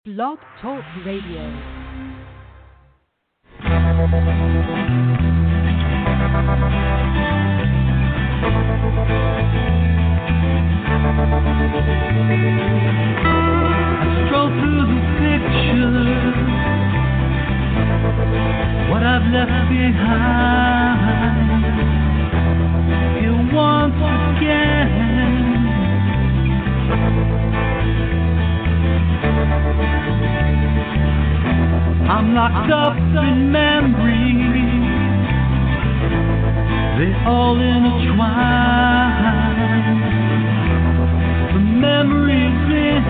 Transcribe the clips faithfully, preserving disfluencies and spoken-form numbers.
Blog Talk Radio. Stroll through the pictures, what I've left behind. Here once again, I'm locked up in memories, they all intertwine. The memories in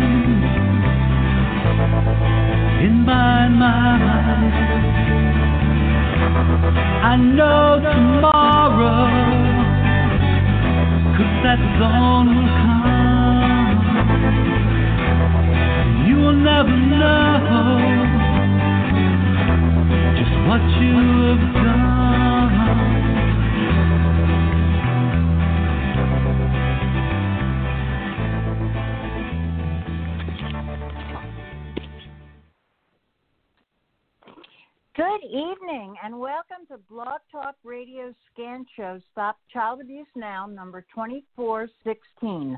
in my mind. I know tomorrow, 'cause that dawn will come. You will never know just what you have done. Good evening and welcome to Blog Talk Radio Scan Show Stop Child Abuse Now, number twenty-four sixteen.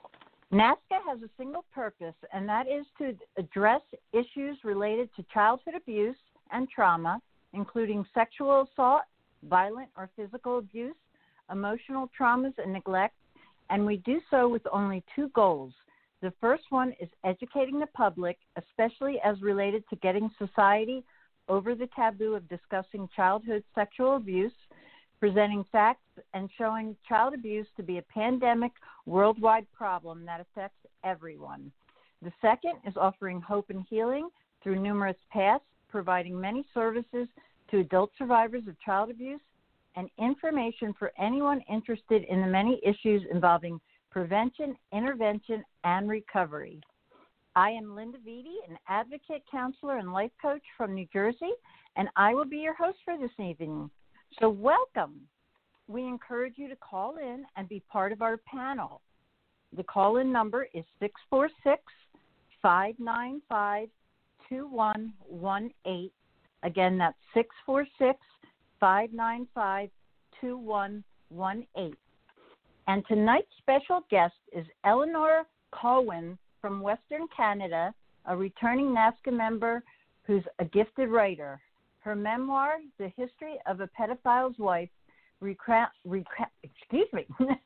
NAASCA has a single purpose, and that is to address issues related to childhood abuse and trauma, including sexual assault, violent or physical abuse, emotional traumas, and neglect, and we do so with only two goals. The first one is educating the public, especially as related to getting society over the taboo of discussing childhood sexual abuse, presenting facts, and showing child abuse to be a pandemic worldwide problem that affects everyone. The second is offering hope and healing through numerous paths, providing many services to adult survivors of child abuse, and information for anyone interested in the many issues involving prevention, intervention, and recovery. I am Linda Vitti, an advocate, counselor, and life coach from New Jersey, and I will be your host for this evening. So welcome. We encourage you to call in and be part of our panel. The call-in number is six four six, five nine five, two one one eight. Again, that's six four six, five nine five, two one one eight. And tonight's special guest is Eleanor Colwyn from Western Canada, a returning NAASCA member who's a gifted writer. Her memoir, The History of a Pedophile's Wife, recount, recount, excuse me,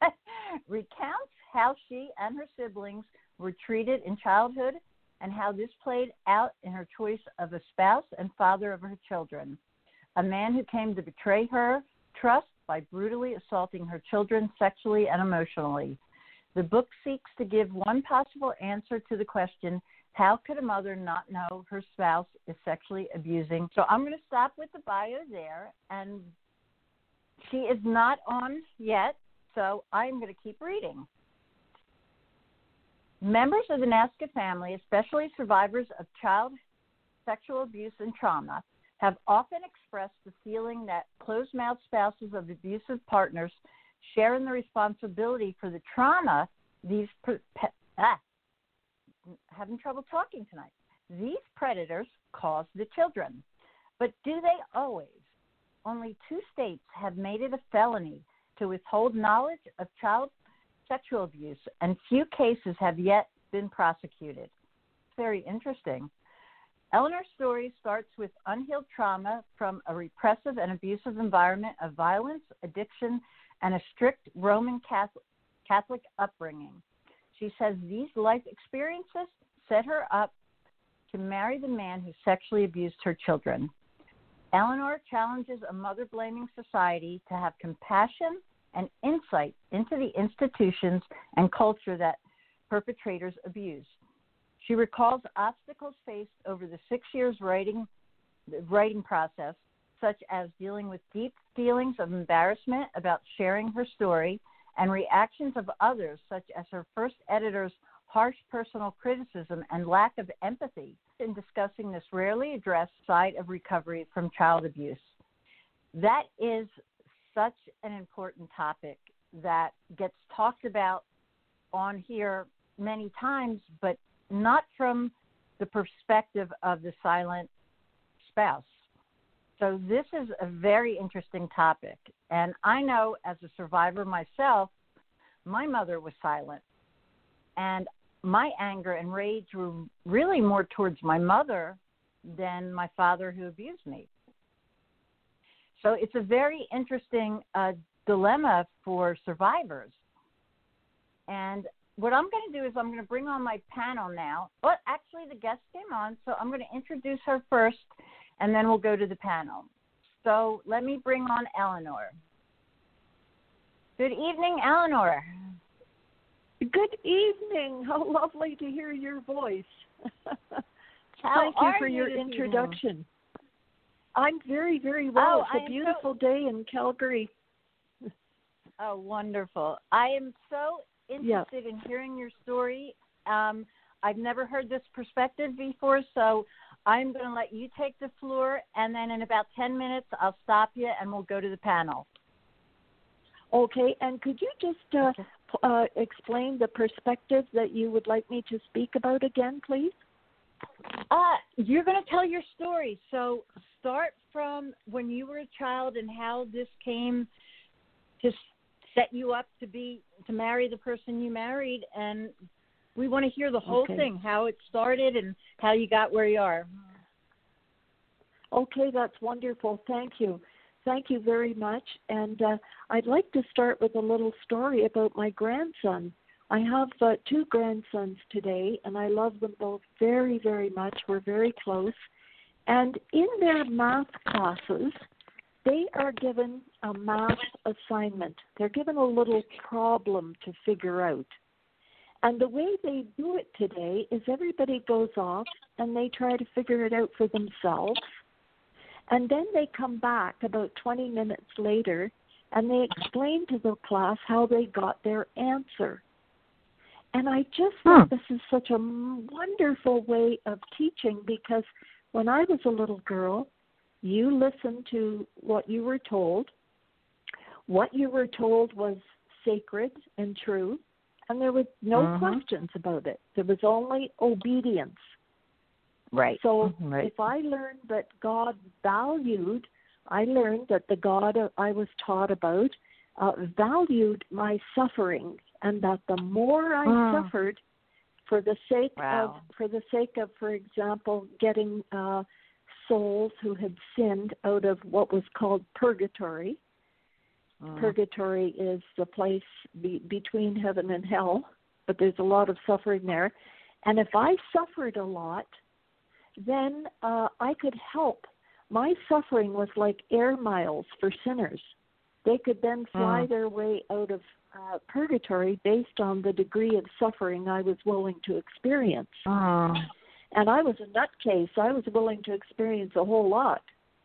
recounts how she and her siblings were treated in childhood and how this played out in her choice of a spouse and father of her children, a man who came to betray her trust by brutally assaulting her children sexually and emotionally. The book seeks to give one possible answer to the question, how could a mother not know her spouse is sexually abusing? So I'm going to stop with the bio there, and she is not on yet, so I'm going to keep reading. Members of the NAASCA family, especially survivors of child sexual abuse and trauma, have often expressed the feeling that closed-mouthed spouses of abusive partners share in the responsibility for the trauma these pre- pe- ah, having trouble talking tonight. These predators cause the children. But do they always? Only two states have made it a felony to withhold knowledge of child sexual abuse, and few cases have yet been prosecuted. Very interesting. Eleanor's story starts with unhealed trauma from a repressive and abusive environment of violence, addiction, and a strict Roman Catholic, Catholic upbringing. She says these life experiences set her up to marry the man who sexually abused her children. Eleanor challenges a mother-blaming society to have compassion and insight into the institutions and culture that perpetrators abuse. She recalls obstacles faced over the six years writing the writing process, such as dealing with deep feelings of embarrassment about sharing her story and reactions of others, such as her first editor's harsh personal criticism and lack of empathy in discussing this rarely addressed side of recovery from child abuse. That is such an important topic that gets talked about on here many times, but not from the perspective of the silent spouse. So this is a very interesting topic. And I know as a survivor myself, my mother was silent. And my anger and rage were really more towards my mother than my father who abused me. So it's a very interesting uh, dilemma for survivors. And what I'm going to do is I'm going to bring on my panel now. Well, actually, the guest came on, so I'm going to introduce her first, and then we'll go to the panel. So let me bring on Eleanor. Good evening, Eleanor. Good evening. How lovely to hear your voice. How Thank you are for you your this introduction. evening? I'm very, very well. Oh, it's a beautiful so... day in Calgary. Oh, wonderful. I am so interested yeah. in hearing your story. Um, I've never heard this perspective before, so I'm going to let you take the floor, and then in about ten minutes, I'll stop you, and we'll go to the panel. Okay, and could you just uh, okay. uh, explain the perspective that you would like me to speak about again, please? Uh, you're going to tell your story. So start from when you were a child and how this came to set you up to be to marry the person you married, and we want to hear the whole okay. thing, how it started and how you got where you are. Okay, that's wonderful. Thank you. Thank you very much. And uh, I'd like to start with a little story about my grandson. I have uh, two grandsons today, and I love them both very, very much. We're very close. And in their math classes, they are given a math assignment. They're given a little problem to figure out. And the way they do it today is everybody goes off and they try to figure it out for themselves. And then they come back about twenty minutes later and they explain to the class how they got their answer. And I just huh. think this is such a wonderful way of teaching, because when I was a little girl, you listened to what you were told. What you were told was sacred and true, and there were no uh-huh. questions about it. There was only obedience. Right. So right. if I learned that God valued, I learned that the God I was taught about uh, valued my suffering, and that the more I oh. suffered for the sake wow. of, for the sake of, for example, getting uh, souls who had sinned out of what was called purgatory. Mm. Purgatory is the place be, between heaven and hell, but there's a lot of suffering there. And if I suffered a lot, then uh, I could help. My suffering was like air miles for sinners. They could then fly mm. their way out of uh, purgatory based on the degree of suffering I was willing to experience. Mm. And I was a nutcase. I was willing to experience a whole lot.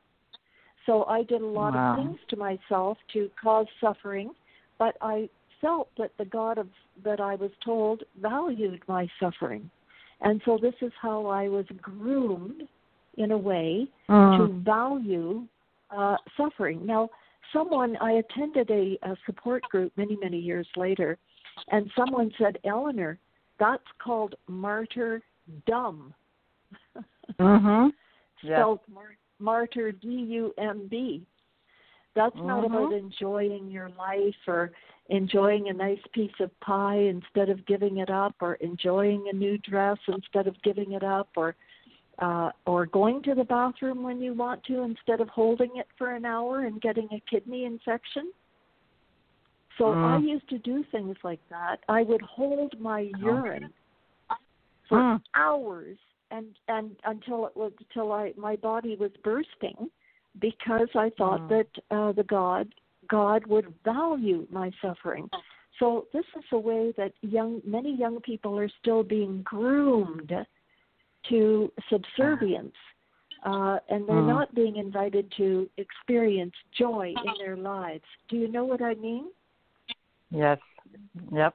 So I did a lot wow. of things to myself to cause suffering, but I felt that the God of that I was told valued my suffering. And so this is how I was groomed, in a way, mm. to value uh, suffering. Now, someone, I attended a, a support group many, many years later, and someone said, Eleanor, that's called martyrdom. mm-hmm. Spelled yeah. mar- martyr, D U M B. That's mm-hmm. not about enjoying your life or enjoying a nice piece of pie instead of giving it up, or enjoying a new dress instead of giving it up, or uh, or going to the bathroom when you want to instead of holding it for an hour and getting a kidney infection. So mm. I used to do things like that. I would hold my urine for mm. hours and, and until it was until I my body was bursting, because I thought mm. that uh, the God God would value my suffering. So this is a way that young many young people are still being groomed to subservience, uh, and they're mm. not being invited to experience joy in their lives. Do you know what I mean? Yes. Yep.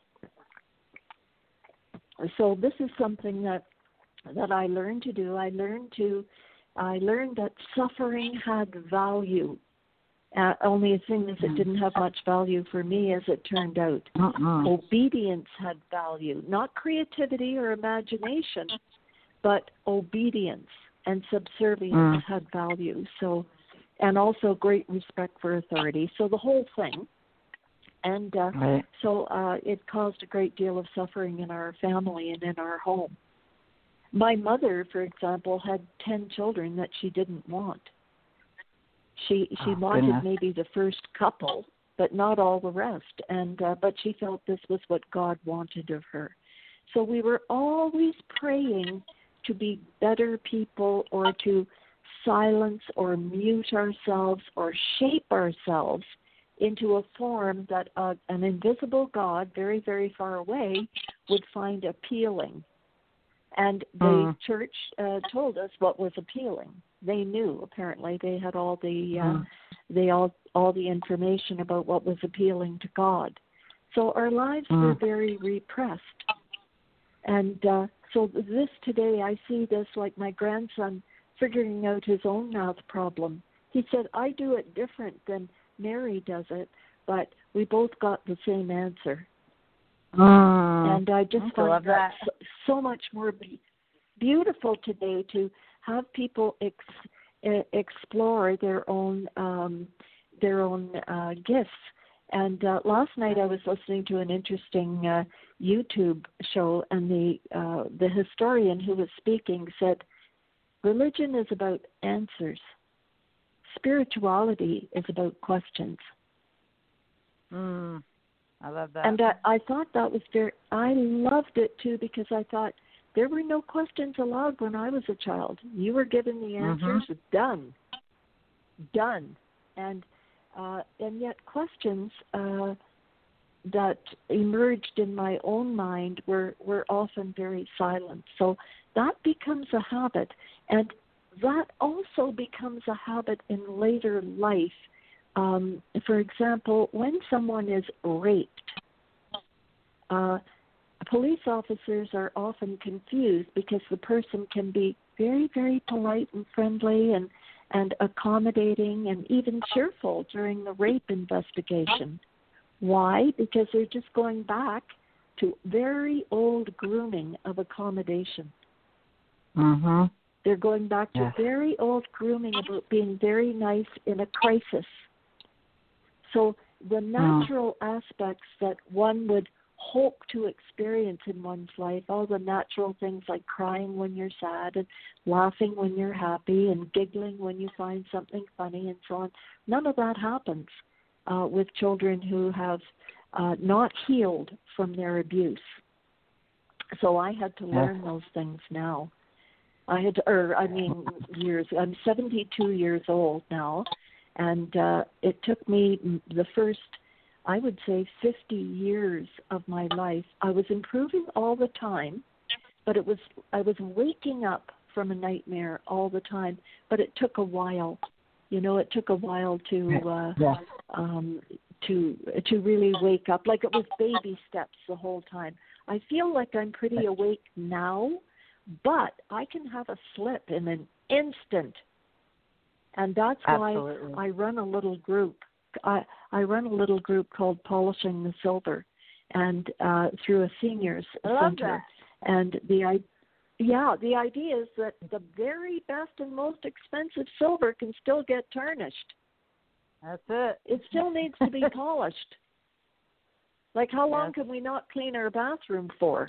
So this is something that that I learned to do. I learned to I learned that suffering had value. Uh, only a thing is, it didn't have much value for me, as it turned out. Uh-uh. Obedience had value, not creativity or imagination, but obedience and subservience Mm. had value. So, and also great respect for authority. So the whole thing. And uh, Right. so uh, it caused a great deal of suffering in our family and in our home. My mother, for example, had ten children that she didn't want. She she Oh, wanted goodness. maybe the first couple, but not all the rest. And uh, but she felt this was what God wanted of her. So we were always praying to be better people, or to silence or mute ourselves or shape ourselves into a form that uh, an invisible God, very, very far away, would find appealing. And the Mm. church uh, told us what was appealing. They knew, apparently. They had all the uh, Mm. they all all the information about what was appealing to God. So our lives Mm. were very repressed. And uh, so this today, I see this like my grandson figuring out his own math problem. He said, I do it different than Mary does it, but we both got the same answer. Mm. And I just I find love that, that. so, so much more be- beautiful today to have people ex- uh, explore their own um, their own uh, gifts. And uh, last night I was listening to an interesting uh, YouTube show, and the uh, the historian who was speaking said, religion is about answers. Spirituality is about questions. Mm. I love that. And I, I thought that was very, I loved it too, because I thought there were no questions allowed when I was a child. You were given the answers, Mhm. done. Done. And uh, and yet questions uh, that emerged in my own mind were, were often very silent. So that becomes a habit. And that also becomes a habit in later life. Um, for example, when someone is raped, uh, police officers are often confused because the person can be very, very polite and friendly and, and accommodating and even cheerful during the rape investigation. Why? Because they're just going back to very old grooming of accommodation. Mm-hmm. They're going back to Yes. very old grooming about being very nice in a crisis. So the natural mm. aspects that one would hope to experience in one's life, all the natural things like crying when you're sad and laughing when you're happy and giggling when you find something funny and so on, none of that happens uh, with children who have uh, not healed from their abuse. So I had to learn those things now. I had, to, or I mean, years. I'm seventy-two years old now, and uh, it took me the first, I would say, fifty years of my life. I was improving all the time, but it was I was waking up from a nightmare all the time. But it took a while, you know. It took a while to uh, yeah. um, to to really wake up. Like it was baby steps the whole time. I feel like I'm pretty awake now. But I can have a slip in an instant, and that's Absolutely. why I run a little group. I, I run a little group called Polishing the Silver, and uh, through a seniors I love center. that. And the yeah, the idea is that the very best and most expensive silver can still get tarnished. That's it. It still needs to be polished. Like how long Yes. can we not clean our bathroom for?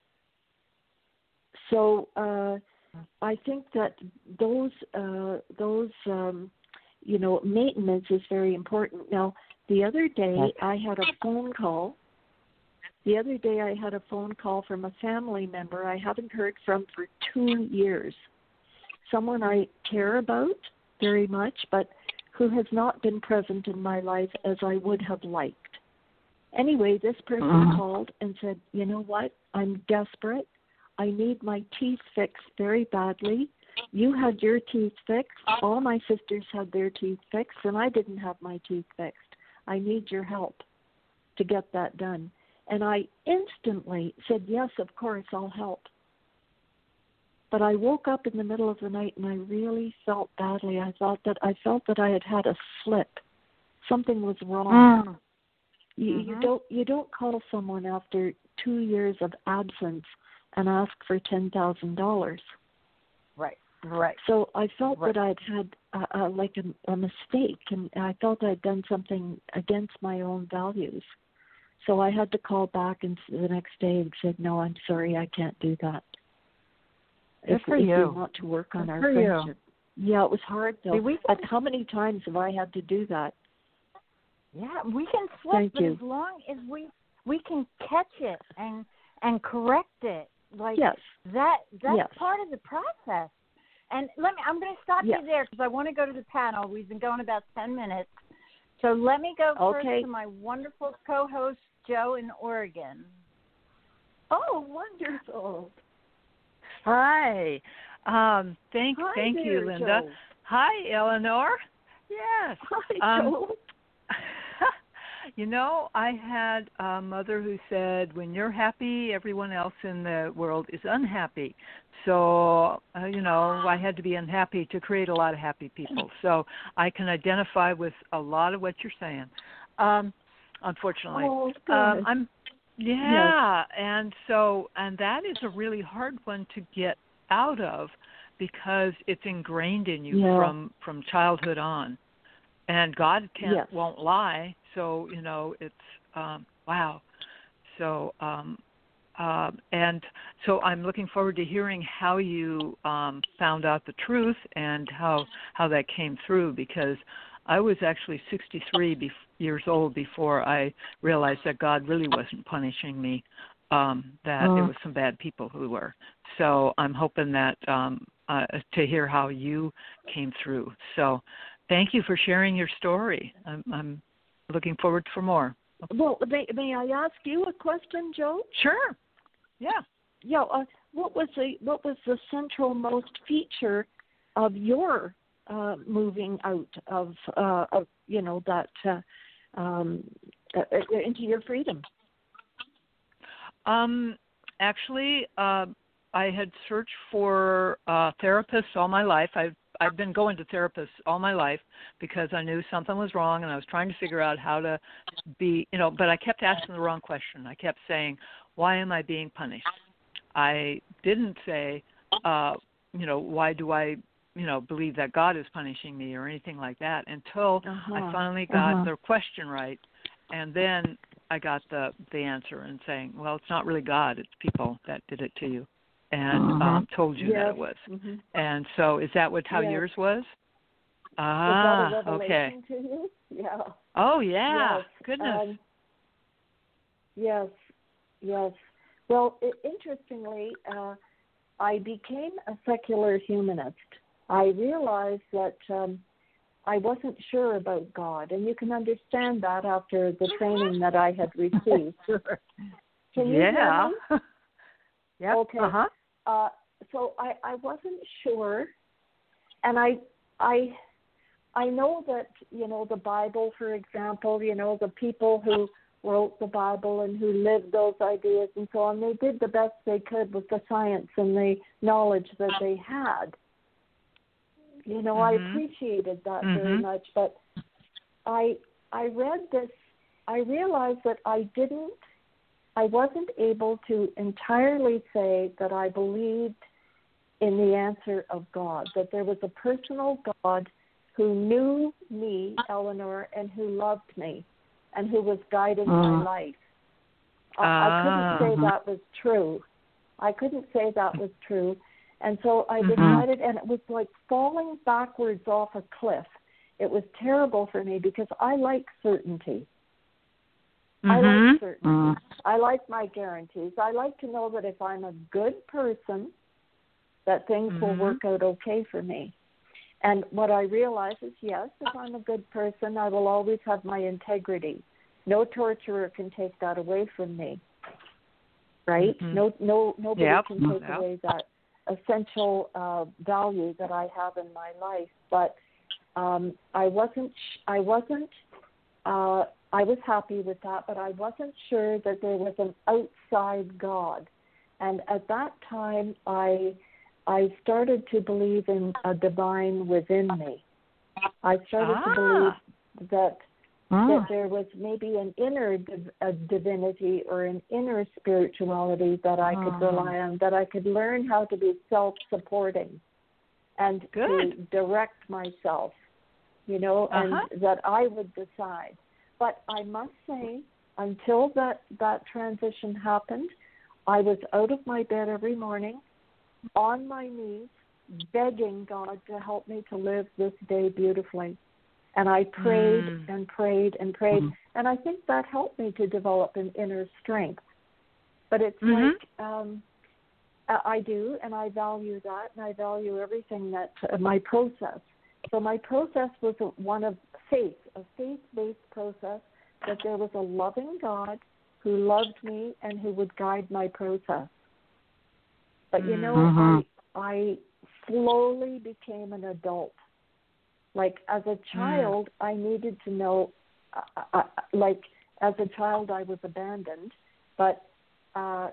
So uh, I think that those uh, those um, you know maintenance is very important. Now the other day I had a phone call. The other day I had a phone call from a family member I haven't heard from for two years. Someone I care about very much, but who has not been present in my life as I would have liked. Anyway, this person mm-hmm. called and said, "You know what? I'm desperate. I need my teeth fixed very badly. You had your teeth fixed. All my sisters had their teeth fixed, and I didn't have my teeth fixed. I need your help to get that done." And I instantly said, "Yes, of course, I'll help." But I woke up in the middle of the night, and I really felt badly. I thought that I felt that I had had a slip. Something was wrong. Mm. You, mm-hmm. you don't you don't call someone after two years of absence and ask for ten thousand dollars. right, right. So I felt Right. that I'd had uh, uh, like a, a mistake, and I felt I'd done something against my own values. So I had to call back and the next day and said, "No, I'm sorry, I can't do that." Good if, for if you. we want to work on Good our for you. friendship. Yeah, it was hard though. See, we can, Like, how many times have I had to do that? yeah, we can slip, Thank but you. as long as we we can catch it and and correct it, like Yes. that that's Yes. part of the process. And let me, I'm going to stop Yes. you there because I want to go to the panel. We've been going about ten minutes. So let me go Okay. first to my wonderful co-host, Joe in Oregon. Oh, wonderful. Hi. Um, thank Hi thank there, you, Linda. Joe. Hi, Eleanor. Yes. Hi, Um, Joe. You know, I had a mother who said, when you're happy, everyone else in the world is unhappy. So, uh, you know, I had to be unhappy to create a lot of happy people. So I can identify with a lot of what you're saying, um, unfortunately. Oh, good. Um, I'm, yeah, and so, and that is a really hard one to get out of because it's ingrained in you Yeah. from, from childhood on. And God can't Yes. won't lie, so you know it's um, wow. So um, uh, and so I'm looking forward to hearing how you um, found out the truth and how how that came through, because I was actually sixty-three bef- years old before I realized that God really wasn't punishing me, um, that Mm. it was some bad people who were. So I'm hoping that um, uh, to hear how you came through. So. Thank you for sharing your story. I'm, I'm looking forward for more. Well, may, may I ask you a question, Joe? Sure. Yeah. Yeah. Uh, what was the what was the central most feature of your uh, moving out of uh, of you know that uh, um, uh, into your freedom? Um. Actually, uh, I had searched for uh, therapists all my life. I've I've been going to therapists all my life because I knew something was wrong, and I was trying to figure out how to be, you know, but I kept asking the wrong question. I kept saying, why am I being punished? I didn't say, uh, you know, why do I, you know, believe that God is punishing me or anything like that until Uh-huh. I finally got Uh-huh. the question right. And then I got the, the answer and saying, well, it's not really God, it's people that did it to you. And Uh-huh. um, told you Yes. that it was. Mm-hmm. And so is that what how Yes. yours was? Ah, Ah, was that a okay. revelation to you? Yeah. Oh, yeah. Yes. Goodness. Um, yes. Yes. Well, I interestingly, uh, I became a secular humanist. I realized that um, I wasn't sure about God, and you can understand that after the training that I had received. Sure. Can you yeah. hear me? Yep. Okay. Uh-huh. Uh, so I, I wasn't sure, and I I I know that, you know, the Bible, for example, you know, the people who wrote the Bible and who lived those ideas and so on, they did the best they could with the science and the knowledge that they had. You know, Mm-hmm. I appreciated that Mm-hmm. very much, but I I read this, I realized that I didn't, I wasn't able to entirely say that I believed in the answer of God, that there was a personal God who knew me, Eleanor, and who loved me, and who was guiding Uh. my life. I, I couldn't say Ah. that was true. I couldn't say that was true. And so I Mhm. decided, and it was like falling backwards off a cliff. It was terrible for me because I like certainty. I Mhm. like certainty. Mm. I like my guarantees. I like to know that if I'm a good person, that things will Mhm. work out okay for me. And what I realize is, yes, if I'm a good person, I will always have my integrity. No torturer can take that away from me, right? Mhm. No, no, nobody Yep. can take Yep. away that essential uh, value that I have in my life. But um, I wasn't, I wasn't, uh, I was happy with that, but I wasn't sure that there was an outside God. And at that time, I I started to believe in a divine within me. I started Ah. to believe that Mm. that there was maybe an inner div- a divinity or an inner spirituality that I could Ah. rely on, that I could learn how to be self-supporting. and Good. to direct myself, you know, and Uh-huh. that I would decide. But I must say, until that, that transition happened, I was out of my bed every morning, on my knees, begging God to help me to live this day beautifully. And I prayed Mm. and prayed and prayed. Mm. And I think that helped me to develop an inner strength. But it's Mhm. like um, I I do, and I value that, and I value everything that uh, my process. So my process was a, one of faith, a faith-based process, that there was a loving God who loved me and who would guide my process. But, you know, Mhm. I, I slowly became an adult. Like, as a child, mm. I needed to know, uh, uh, like, as a child, I was abandoned. But uh,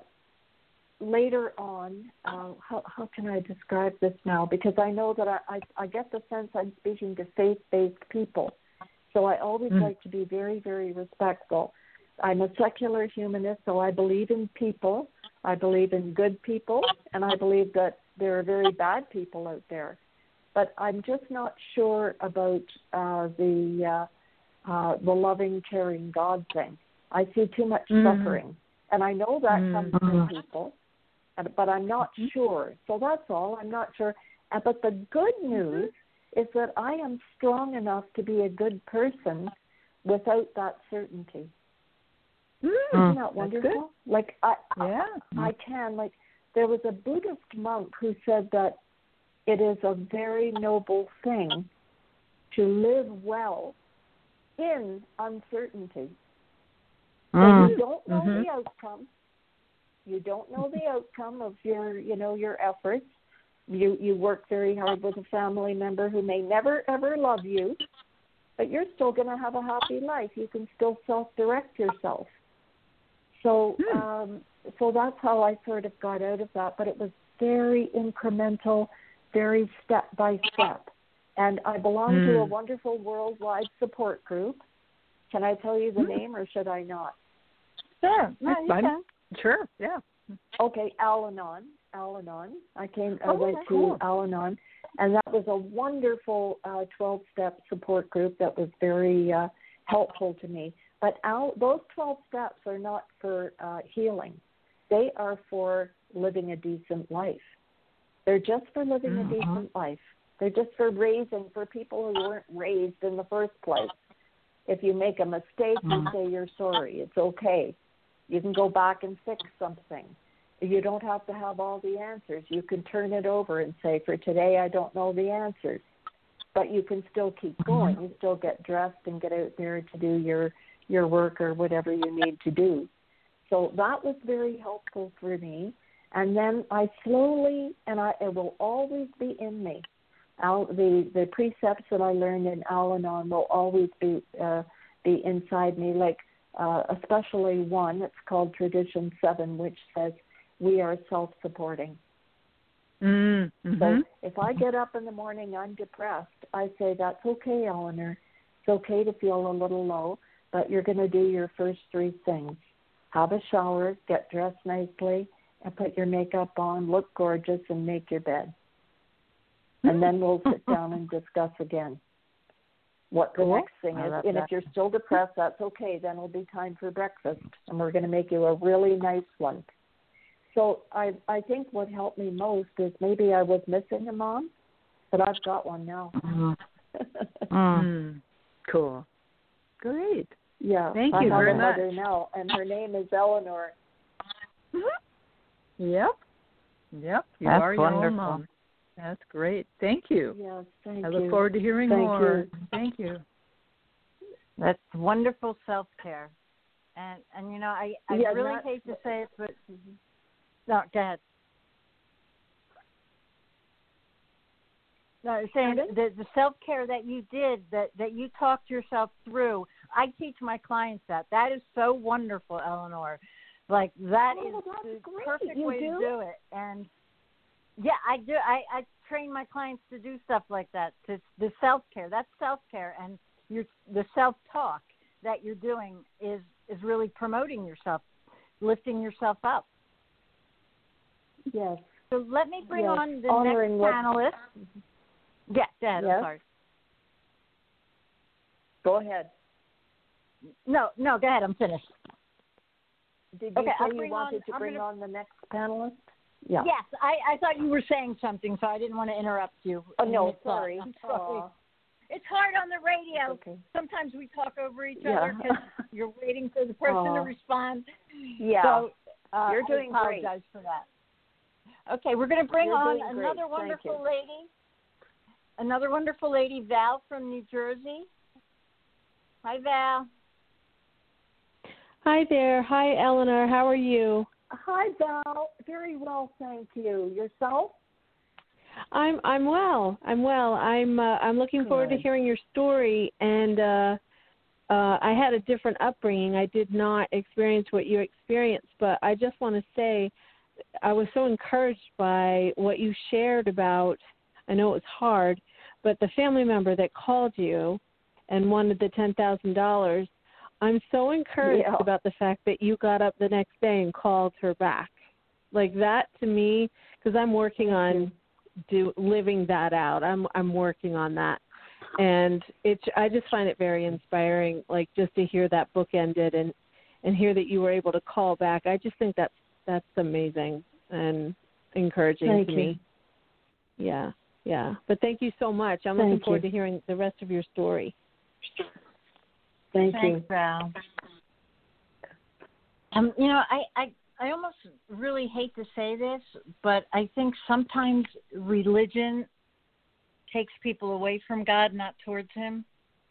later on, uh, how, how can I describe this now? Because I know that I, I, I get the sense I'm speaking to faith-based people. So I always mm. like to be very, very respectful. I'm a secular humanist, so I believe in people. I believe in good people, and I believe that there are very bad people out there. But I'm just not sure about uh, the uh, uh, the loving, caring God thing. I see too much mm. suffering, and I know that mm. comes from people, but I'm not mm. sure. So that's all. I'm not sure. But the good news mm-hmm. is that I am strong enough to be a good person without that certainty. Mm. Isn't that wonderful? Like I, yeah. I, I can. Like there was a Buddhist monk who said that it is a very noble thing to live well in uncertainty. Mm. So you don't know mm-hmm. the outcome. You don't know the outcome of your, you know, your efforts. You you work very hard with a family member who may never ever love you, but you're still going to have a happy life. You can still self-direct yourself. So mm. um, so that's how I sort of got out of that. But it was very incremental, very step by step. And I belong mm. to a wonderful worldwide support group. Can I tell you the mm. name, or should I not? Sure. No, you can. Sure, yeah. Okay, Al-Anon. Al-Anon. I came. I oh, went cool. to Al-Anon, and that was a wonderful uh, twelve-step support group that was very uh, helpful to me. But Al, those twelve steps are not for uh, healing. They are for living a decent life. They're just for living mm-hmm. a decent life. They're just for raising, for people who weren't raised in the first place. If you make a mistake, mm-hmm. you say you're sorry. It's okay. You can go back and fix something. You don't have to have all the answers. You can turn it over and say, for today, I don't know the answers. But you can still keep going. You still get dressed and get out there to do your, your work or whatever you need to do. So that was very helpful for me. And then I slowly, and I, it will always be in me, Al, the, the precepts that I learned in Al-Anon will always be uh, be inside me, like uh, especially one, it's called Tradition seven, which says, we are self-supporting. Mm-hmm. So if I get up in the morning, I'm depressed, I say, that's okay, Eleanor. It's okay to feel a little low, but you're going to do your first three things. Have a shower, get dressed nicely, and put your makeup on, look gorgeous, and make your bed. And then we'll sit down and discuss again what the cool. next thing is. And that. if you're still depressed, that's okay. Then it'll be time for breakfast, and we're going to make you a really nice one. So I I think what helped me most is maybe I was missing a mom, but I've got one now. Mm-hmm. mm. Cool. Great. Yeah. Thank I you have very a much. mother now, and her name is Eleanor. Mm-hmm. Yep. Yep. You That's are wonderful. your own mom. That's great. Thank you. Yes, thank I you. look forward to hearing thank more. You. Thank you. That's wonderful self-care. And, and you know, I, I yeah, really not, hate to say it, but no, go ahead. No, saying the, the self-care that you did, that, that you talked yourself through, I teach my clients that. That is so wonderful, Eleanor. Like, that oh, is the great. perfect you way do? to do it. And, yeah, I do. I, I train my clients to do stuff like that, to the self-care. That's self-care. And your, the self-talk that you're doing is, is really promoting yourself, lifting yourself up. Yes. So let me bring yes. on the Honoring next panelist. Yeah, Dad, Yes? I'm sorry. Go ahead. No, no, go ahead. I'm finished. Did you Okay, I'll say you bring wanted on- to I'm bring gonna- on the next panelist? Yeah. Yes, I, I thought you were saying something, so I didn't want to interrupt you. Oh, in no, mid-thought. sorry. I'm sorry. Aw. It's hard on the radio. Okay. Sometimes we talk over each Yeah. other because you're waiting for the person to Aw. respond. Yeah. So uh, You're doing I great. apologize for that. Okay, we're going to bring You're on doing great. another Thank wonderful you. lady. Another wonderful lady, Val from New Jersey. Hi, Val. Hi there. Hi, Eleanor. How are you? Hi, Val. Very well, thank you. Yourself? I'm I'm well. I'm well. I'm uh, I'm looking forward to Good. hearing your story. And uh, uh, I had a different upbringing. I did not experience what you experienced, but I just want to say I was so encouraged by what you shared about. I know it was hard, but the family member that called you and wanted the ten thousand dollars. I'm so encouraged Yeah. about the fact that you got up the next day and called her back. Like that to me, because I'm working on do living that out. I'm I'm working on that, and it's I just find it very inspiring. Like just to hear that book ended and and hear that you were able to call back. I just think that's that's amazing and encouraging Thank to you. me. Yeah, yeah. But thank you so much. I'm Thank looking forward you. to hearing the rest of your story. Thank Thanks, you. Val. Um, you know, I, I, I almost really hate to say this, but I think sometimes religion takes people away from God, not towards Him.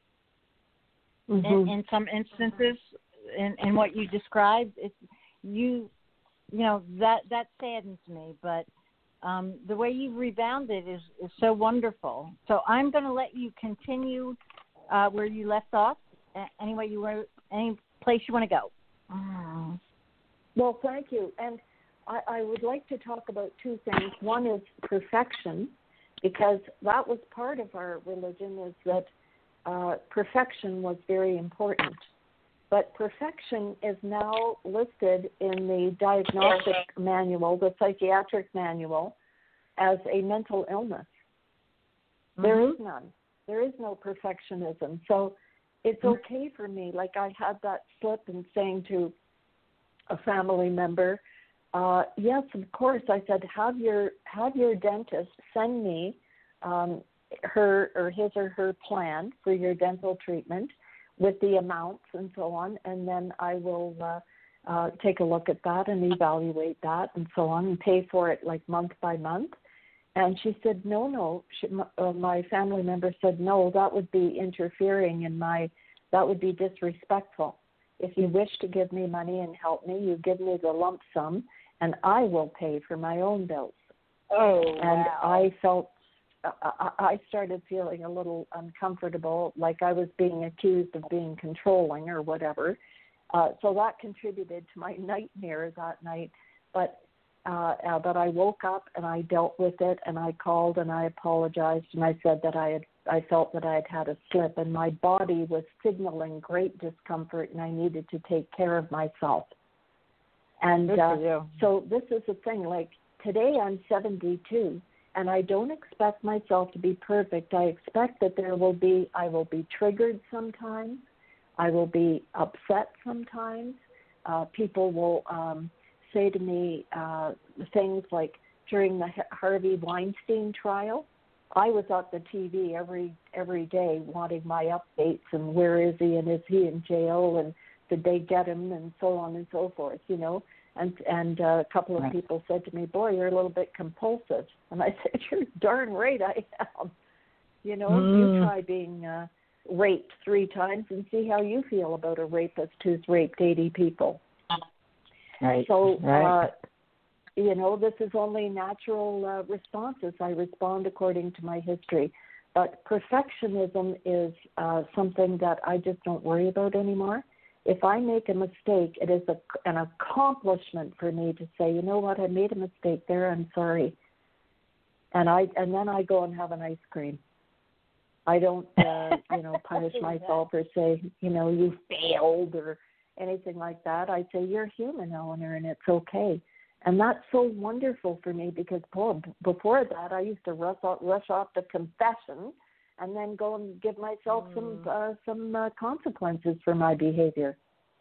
Mhm. In, in some instances, in, in what you described, it's you, you know, that that saddens me. But um, the way you've rebounded is, is so wonderful. So I'm going to let you continue uh, where you left off. Any way you want, any place you want to go. Mm. Well, thank you. And I, I would like to talk about two things. One is perfection, because that was part of our religion, is that uh, perfection was very important. But perfection is now listed in the diagnostic manual, the psychiatric manual, as a mental illness. Mm-hmm. There is none. There is no perfectionism. So it's okay for me. Like I had that slip in saying to a family member, uh, yes, of course. I said, have your have your dentist send me um, her or his or her plan for your dental treatment with the amounts and so on, and then I will uh, uh, take a look at that and evaluate that and so on and pay for it like month by month. And she said, no, no. She, my, uh, my family member said, no, that would be interfering in my, that would be disrespectful. If you wish to give me money and help me, you give me the lump sum, and I will pay for my own bills. Oh, And wow. I felt, I, I started feeling a little uncomfortable, like I was being accused of being controlling or whatever. Uh, so that contributed to my nightmare that night. But Uh, uh, but I woke up and I dealt with it, and I called and I apologized, and I said that I had I felt that I had had a slip, and my body was signaling great discomfort, and I needed to take care of myself. And Good for uh, you. so this is the thing. Like today, I'm seventy-two, and I don't expect myself to be perfect. I expect that there will be I will be triggered sometimes. I will be upset sometimes. Uh, people will. Um, say to me uh, things like during the Harvey Weinstein trial, I was at the T V every every day wanting my updates and where is he and is he in jail and did they get him and so on and so forth, you know. And and uh, a couple of Right. people said to me, boy, you're a little bit compulsive. And I said, you're darn right I am. You know, Mm. you try being uh, raped three times and see how you feel about a rapist who's raped eighty people. Right. So, right. uh, you know, this is only natural uh, responses. I respond according to my history. But perfectionism is uh, something that I just don't worry about anymore. If I make a mistake, it is a, an accomplishment for me to say, you know what, I made a mistake there, I'm sorry. And I and then I go and have an ice cream. I don't, uh, you know, punish myself or say, you know, you failed or anything like that. I say, you're human, Eleanor, and it's okay. And that's so wonderful for me because boy, before that, I used to rush off, rush off to confession and then go and give myself mm. some uh, some uh, consequences for my behavior.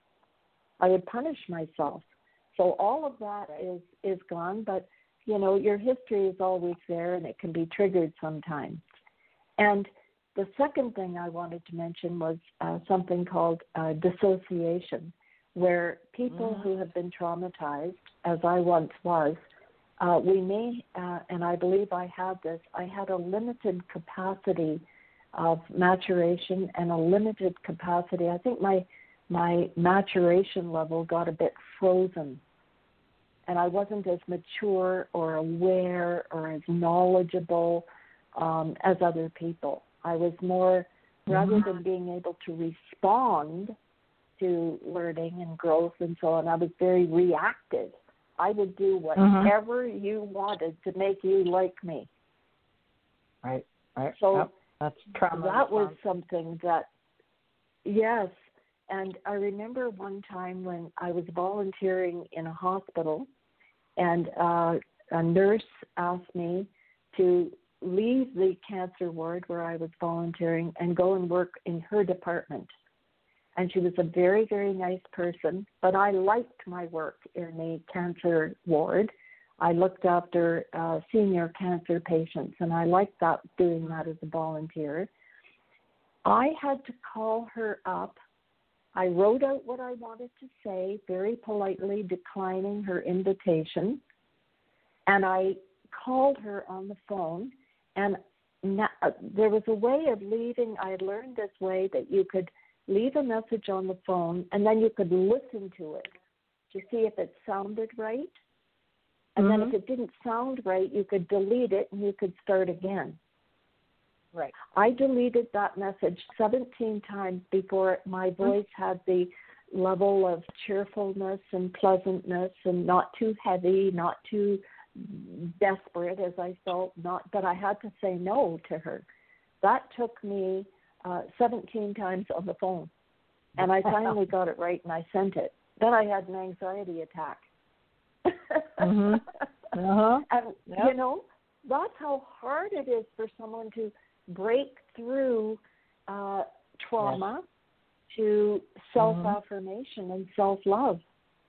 I would punish myself. So all of that is, is gone, but, you know, your history is always there and it can be triggered sometimes. And the second thing I wanted to mention was uh, something called uh, dissociation, where people mm. who have been traumatized, as I once was, uh, we may, uh, and I believe I had this, I had a limited capacity of maturation and a limited capacity. I think my my maturation level got a bit frozen, and I wasn't as mature or aware or as knowledgeable um, as other people. I was more, mm-hmm. rather than being able to respond to learning and growth and so on, I was very reactive. I would do whatever mm-hmm. you wanted to make you like me. Right, right. So yep. That's trauma that was response. something that, yes. And I remember one time when I was volunteering in a hospital, and uh, a nurse asked me to leave the cancer ward where I was volunteering and go and work in her department. And she was a very, very nice person, but I liked my work in the cancer ward. I looked after uh, senior cancer patients, and I liked that, doing that as a volunteer. I had to call her up. I wrote out what I wanted to say, very politely declining her invitation, and I called her on the phone, and na- there was a way of leaving. I had learned this way that you could leave a message on the phone, and then you could listen to it to see if it sounded right, and mm-hmm. then if it didn't sound right, you could delete it, and you could start again. Right. I deleted that message seventeen times before my voice had the level of cheerfulness and pleasantness and not too heavy, not too desperate as I felt, not, but I had to say no to her. That took me uh, seventeen times on the phone, and I finally got it right and I sent it. Then I had an anxiety attack. mm-hmm. Uh-huh. And, yep. you know, that's how hard it is for someone to break through uh, trauma yes. to self-affirmation mm-hmm. and self-love.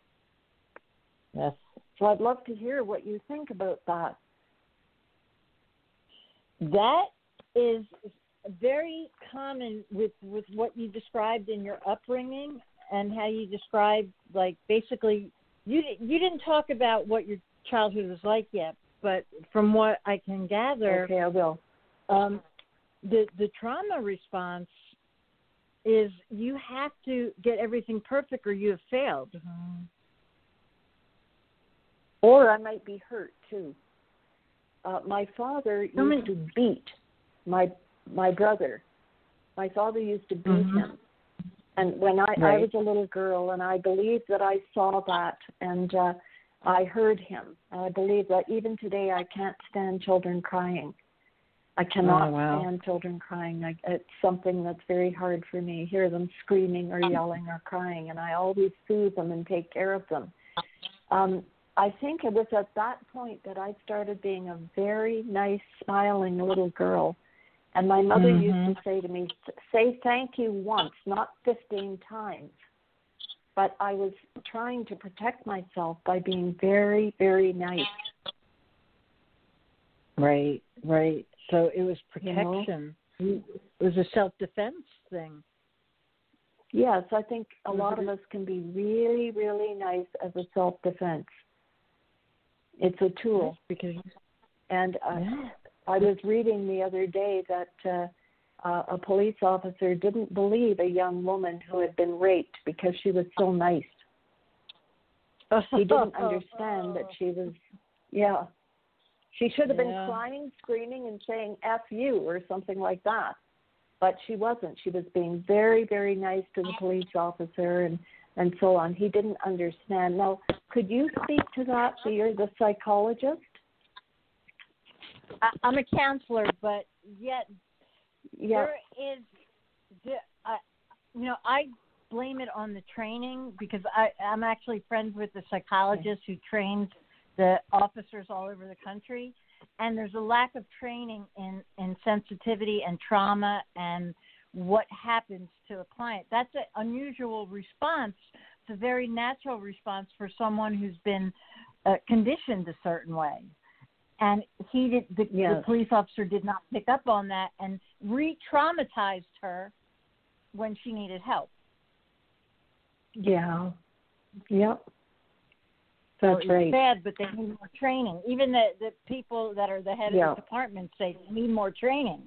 Yes. So I'd love to hear what you think about that. That is very common with, with what you described in your upbringing and how you described, like, basically, you you didn't talk about what your childhood was like yet, but from what I can gather, okay, I will. Um, the the trauma response is you have to get everything perfect or you have failed. Mm-hmm. Or I might be hurt too. Uh, my father used many... to beat my my brother. My father used to beat mm-hmm. him. And when I, right. I was a little girl, and I believe that I saw that, and uh, I heard him. And I believe that even today I can't stand children crying. I cannot oh, wow. stand children crying. I, it's something that's very hard for me. Hear them screaming or yelling or crying, and I always soothe them and take care of them. Um, I think it was at that point that I started being a very nice, smiling little girl. And my mother mm-hmm. used to say to me, say thank you once, not fifteen times. But I was trying to protect myself by being very, very nice. Right, right. So it was protection. You know? It was a self-defense thing. Yes, I think a lot of us can be really, really nice as a self-defense. It's a tool. Because, and uh, yeah. I was reading the other day that uh, uh, a police officer didn't believe a young woman who had been raped because she was so nice. He didn't understand that she was, yeah. She should have been yeah. crying, screaming, and saying F you or something like that. But she wasn't. She was being very, very nice to the police officer and, and so on. He didn't understand. Now, could you speak to that? So you're the psychologist? I, I'm a counselor, but yet yeah. there is, the, uh, you know, I blame it on the training because I, I'm actually friends with the psychologist who trains the officers all over the country, and there's a lack of training in, in sensitivity and trauma and what happens to a client. That's an unusual response. It's a very natural response for someone who's been uh, conditioned a certain way. And he did, the, yes. the police officer did not pick up on that and re-traumatized her when she needed help. Yeah. Yep. So That's it's right. bad, but they need more training. Even the, the people that are the head yeah. of the department say they need more training.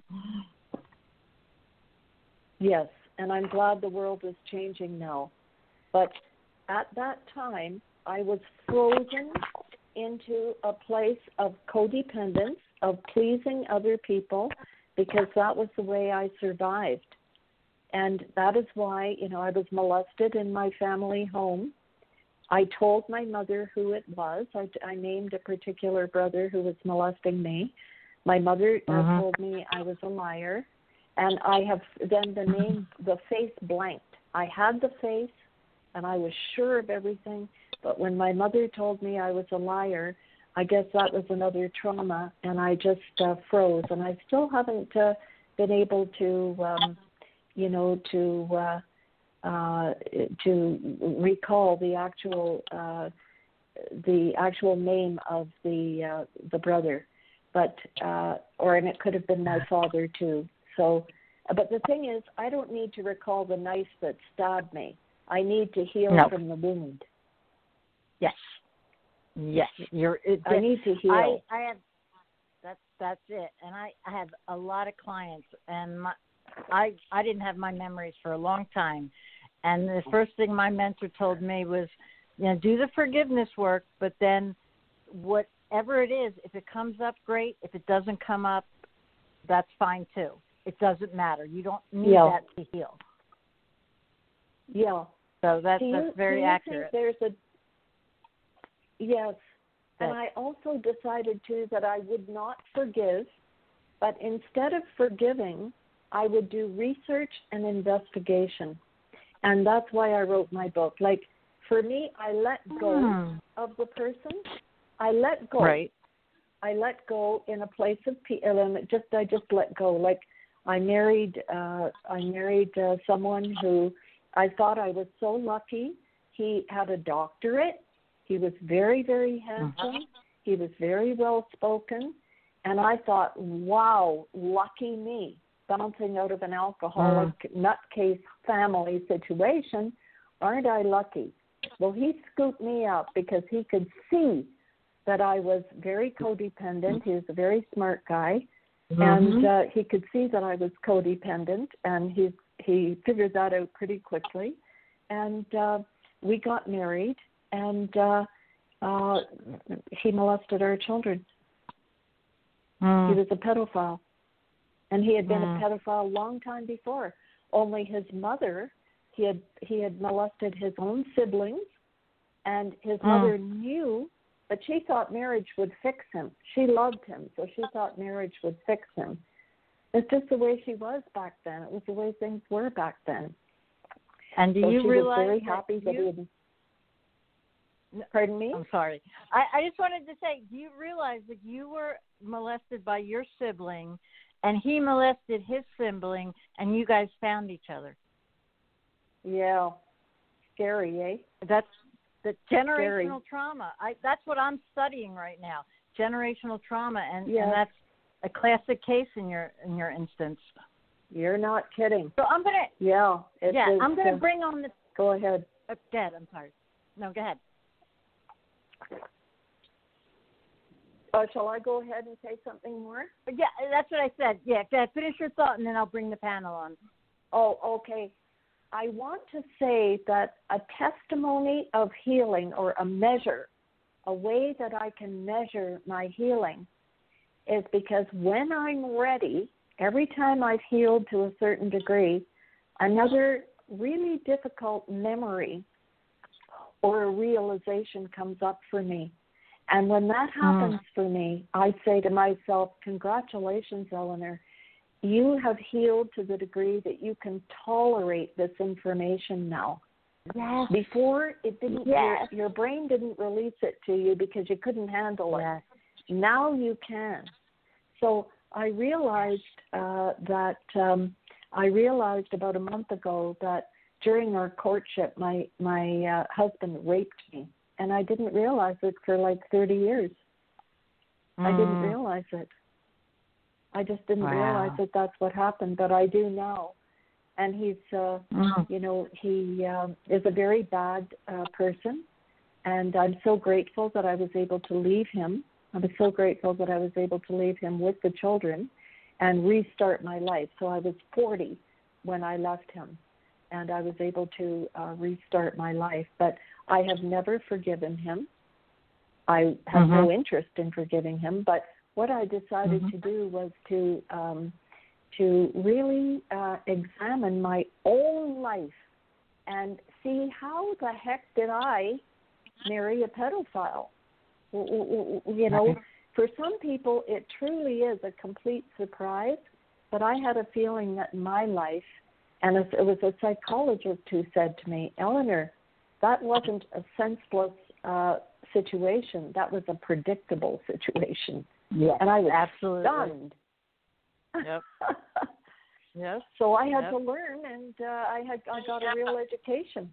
Yes, and I'm glad the world is changing now. But at that time, I was frozen into a place of codependence, of pleasing other people, because that was the way I survived. And that is why, you know, I was molested in my family home. I told my mother who it was. I, I named a particular brother who was molesting me. My mother uh, uh-huh. told me I was a liar. And I have then the name, the face blanked. I had the face, and I was sure of everything. But when my mother told me I was a liar, I guess that was another trauma, and I just uh, froze. And I still haven't uh, been able to, um, you know, to uh, uh, to recall the actual uh, the actual name of the uh, the brother, but uh, or and it could have been my father too. So, but the thing is, I don't need to recall the knife that stabbed me. I need to heal no. from the wound. Yes. Yes. You're. It, I need to heal. I, I have. That's that's it. And I, I have a lot of clients, and my, I I didn't have my memories for a long time, and the first thing my mentor told me was, you know, do the forgiveness work, but then whatever it is, if it comes up, great. If it doesn't come up, that's fine too. It doesn't matter. You don't need yeah. that to heal. Yeah. So that's do you, that's very do you accurate. Think there's a yes. And Yes. I also decided, too, that I would not forgive, but instead of forgiving, I would do research and investigation. And that's why I wrote my book. Like, for me, I let go Hmm. of the person. I let go. Right. I let go in a place of peace. Just I just let go. Like, I married, uh, I married uh, someone who I thought I was so lucky. He had a doctorate. He was very, very handsome. Mm-hmm. He was very well-spoken. And I thought, wow, lucky me, bouncing out of an alcoholic mm. nutcase family situation. Aren't I lucky? Well, he scooped me up because he could see that I was very codependent. He was a very smart guy. Mm-hmm. And uh, he could see that I was codependent, and he, he figured that out pretty quickly. And uh, we got married. And uh, uh, he molested our children. Mm. He was a pedophile. And he had been mm. a pedophile a long time before. Only his mother, he had he had molested his own siblings, and his mm. mother knew, but she thought marriage would fix him. She loved him, so she thought marriage would fix him. It's just the way she was back then. It was the way things were back then. And do so you she realize was very happy that that you... he had... Pardon me? I'm sorry. I, I just wanted to say, do you realize that you were molested by your sibling, and he molested his sibling, and you guys found each other? Yeah. Scary, eh? That's the generational Scary. trauma. I, that's what I'm studying right now, generational trauma, and, yes. and that's a classic case in your in your instance. You're not kidding. So I'm gonna. Yeah. It yeah. is, I'm gonna uh, bring on the. Go ahead. Uh, go ahead. I'm sorry. No, go ahead. Uh, shall I go ahead and say something more? Yeah, that's what I said. Yeah, go ahead. Finish your thought, and then I'll bring the panel on. Oh, okay. I want to say that a testimony of healing, or a measure, a way that I can measure my healing, is because when I'm ready, every time I've healed to a certain degree, another really difficult memory or a realization comes up for me. And when that happens mm. for me, I say to myself, congratulations, Eleanor. You have healed to the degree that you can tolerate this information now. Yes. Before it didn't. Yes. Your, your brain didn't release it to you because you couldn't handle it. Yes. Now you can. So I realized uh, that um, I realized about a month ago that during our courtship, my my uh, husband raped me, and I didn't realize it for like thirty years. Mm. I didn't realize it. I just didn't Wow. realize that that's what happened, but I do now. And he's, uh, Mm. you know, he um, is a very bad uh, person, and I'm so grateful that I was able to leave him. I was so grateful that I was able to leave him with the children and restart my life. So I was forty when I left him, and I was able to uh, restart my life. But I have never forgiven him. I have Mm-hmm. no interest in forgiving him. But what I decided Mm-hmm. to do was to um, to really uh, examine my own life and see how the heck did I marry a pedophile. You know, for some people, it truly is a complete surprise, but I had a feeling that in my life, and it was a psychologist who said to me, Eleanor, that wasn't a senseless uh, situation. That was a predictable situation. Yes, and I was absolutely. stunned. Yep. Yes. So I had Yep. to learn, and uh, I had I got a real education.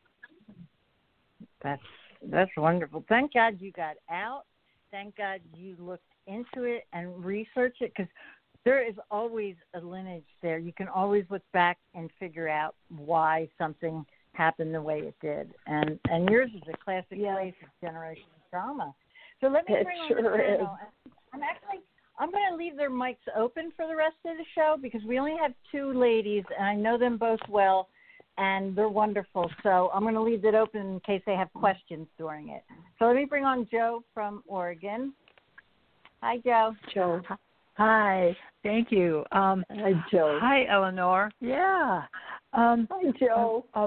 That's that's wonderful. Thank God you got out. Thank God you looked into it and researched it, because there is always a lineage there. You can always look back and figure out why something happened the way it did. And and yours is a classic Yes. case of generational trauma. So let me It bring on sure the is. panel. I'm actually I'm going to leave their mics open for the rest of the show because we only have two ladies, and I know them both well, and they're wonderful. So I'm going to leave it open in case they have questions during it. So let me bring on Joe from Oregon. Hi, Joe. Joe. Hi. Thank you. Um, Hi, Joe. hi, Eleanor. Yeah. Um, Hi, Joe. uh,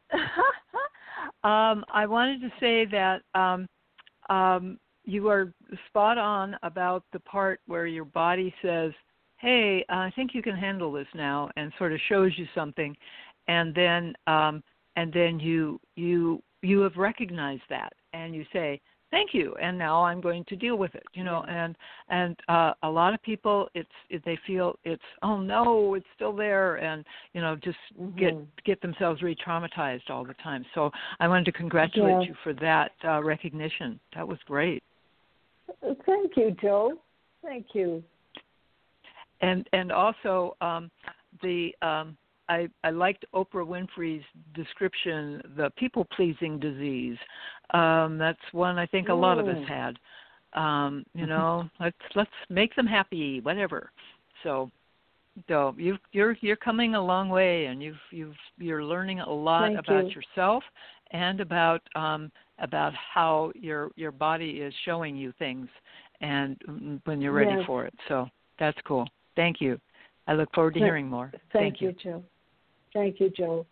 um, I wanted to say that um, um, you are spot on about the part where your body says, hey, I think you can handle this now, and sort of shows you something, and then um, and then you you you have recognized that, and you say, thank you, and now I'm going to deal with it, you know, and and uh, a lot of people, it's it, they feel it's, oh no, it's still there, and you know, just Mm-hmm. get get themselves re-traumatized all the time. So I wanted to congratulate Yeah. you for that uh, recognition. That was great. Thank you, Joe. Thank you. And and also um, the um, I I liked Oprah Winfrey's description, the people pleasing disease. Um, that's one I think a lot of us Mm. had. Um, you know, let's let's make them happy, whatever. So, so you you're you're coming a long way, and you've you've you're learning a lot Thank about you. yourself and about um, about how your your body is showing you things, and mm, when you're ready Yes. for it. So that's cool. Thank you. I look forward to Thank- hearing more. Thank, you, Joe. Thank you, Joe.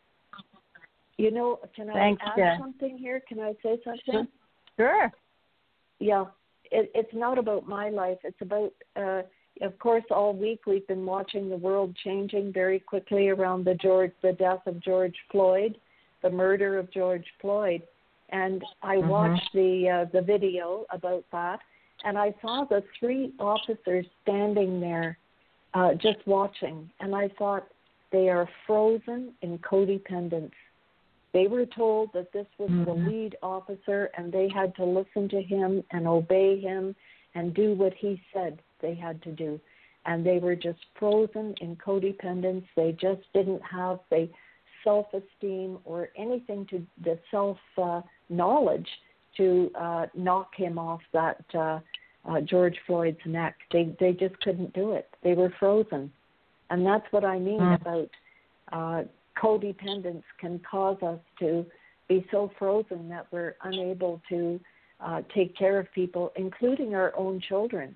You know, can I Thanks, add Joe. something here? Can I say something? Sure. Yeah. It, it's not about my life. It's about, uh, of course, all week we've been watching the world changing very quickly around the George, the death of George Floyd, the murder of George Floyd, and I Mhm. watched the uh, the video about that, and I saw the three officers standing there, uh, just watching, and I thought they are frozen in codependence. They were told that this was the Mhm. lead officer, and they had to listen to him and obey him and do what he said they had to do. And they were just frozen in codependence. They just didn't have the self-esteem or anything to the self-knowledge uh, to uh, knock him off that uh, uh, George Floyd's neck. They they just couldn't do it. They were frozen. And that's what I mean Mm. about uh, codependence can cause us to be so frozen that we're unable to uh, take care of people, including our own children.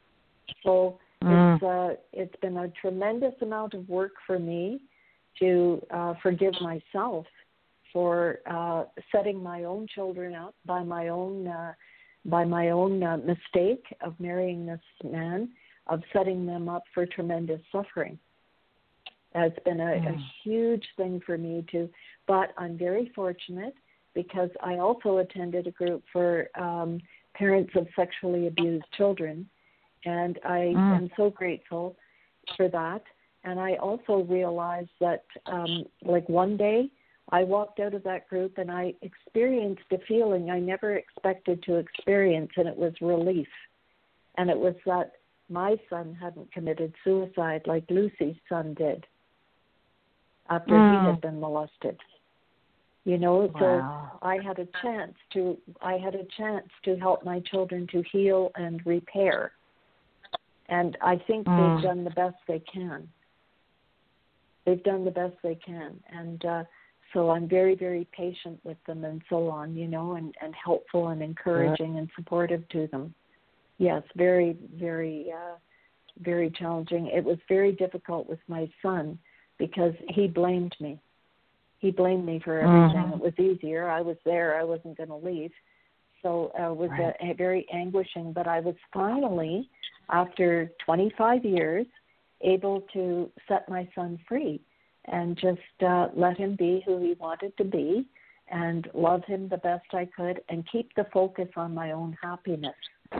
So Mm. it's uh, it's been a tremendous amount of work for me to uh, forgive myself for uh, setting my own children up by my own uh, by my own uh, mistake of marrying this man, of setting them up for tremendous suffering. It's been a, Mm. a huge thing for me to, but I'm very fortunate because I also attended a group for um, parents of sexually abused children, and I Mm. am so grateful for that. And I also realized that, um, like one day, I walked out of that group and I experienced a feeling I never expected to experience, and it was relief. And it was that my son hadn't committed suicide like Lucy's son did after Mm. he had been molested. You know, Wow. so I had a chance to I had a chance to help my children to heal and repair. And I think Mm. they've done the best they can. They've done the best they can. And uh, so I'm very, very patient with them and so on, you know, and, and helpful and encouraging and supportive to them. Yes, very, very, uh, very challenging. It was very difficult with my son because he blamed me. He blamed me for everything. Mhm. It was easier. I was there. I wasn't going to leave. So uh, it was Right. a, a very anguishing, but I was finally, after twenty-five years, able to set my son free and just uh, let him be who he wanted to be and love him the best I could and keep the focus on my own happiness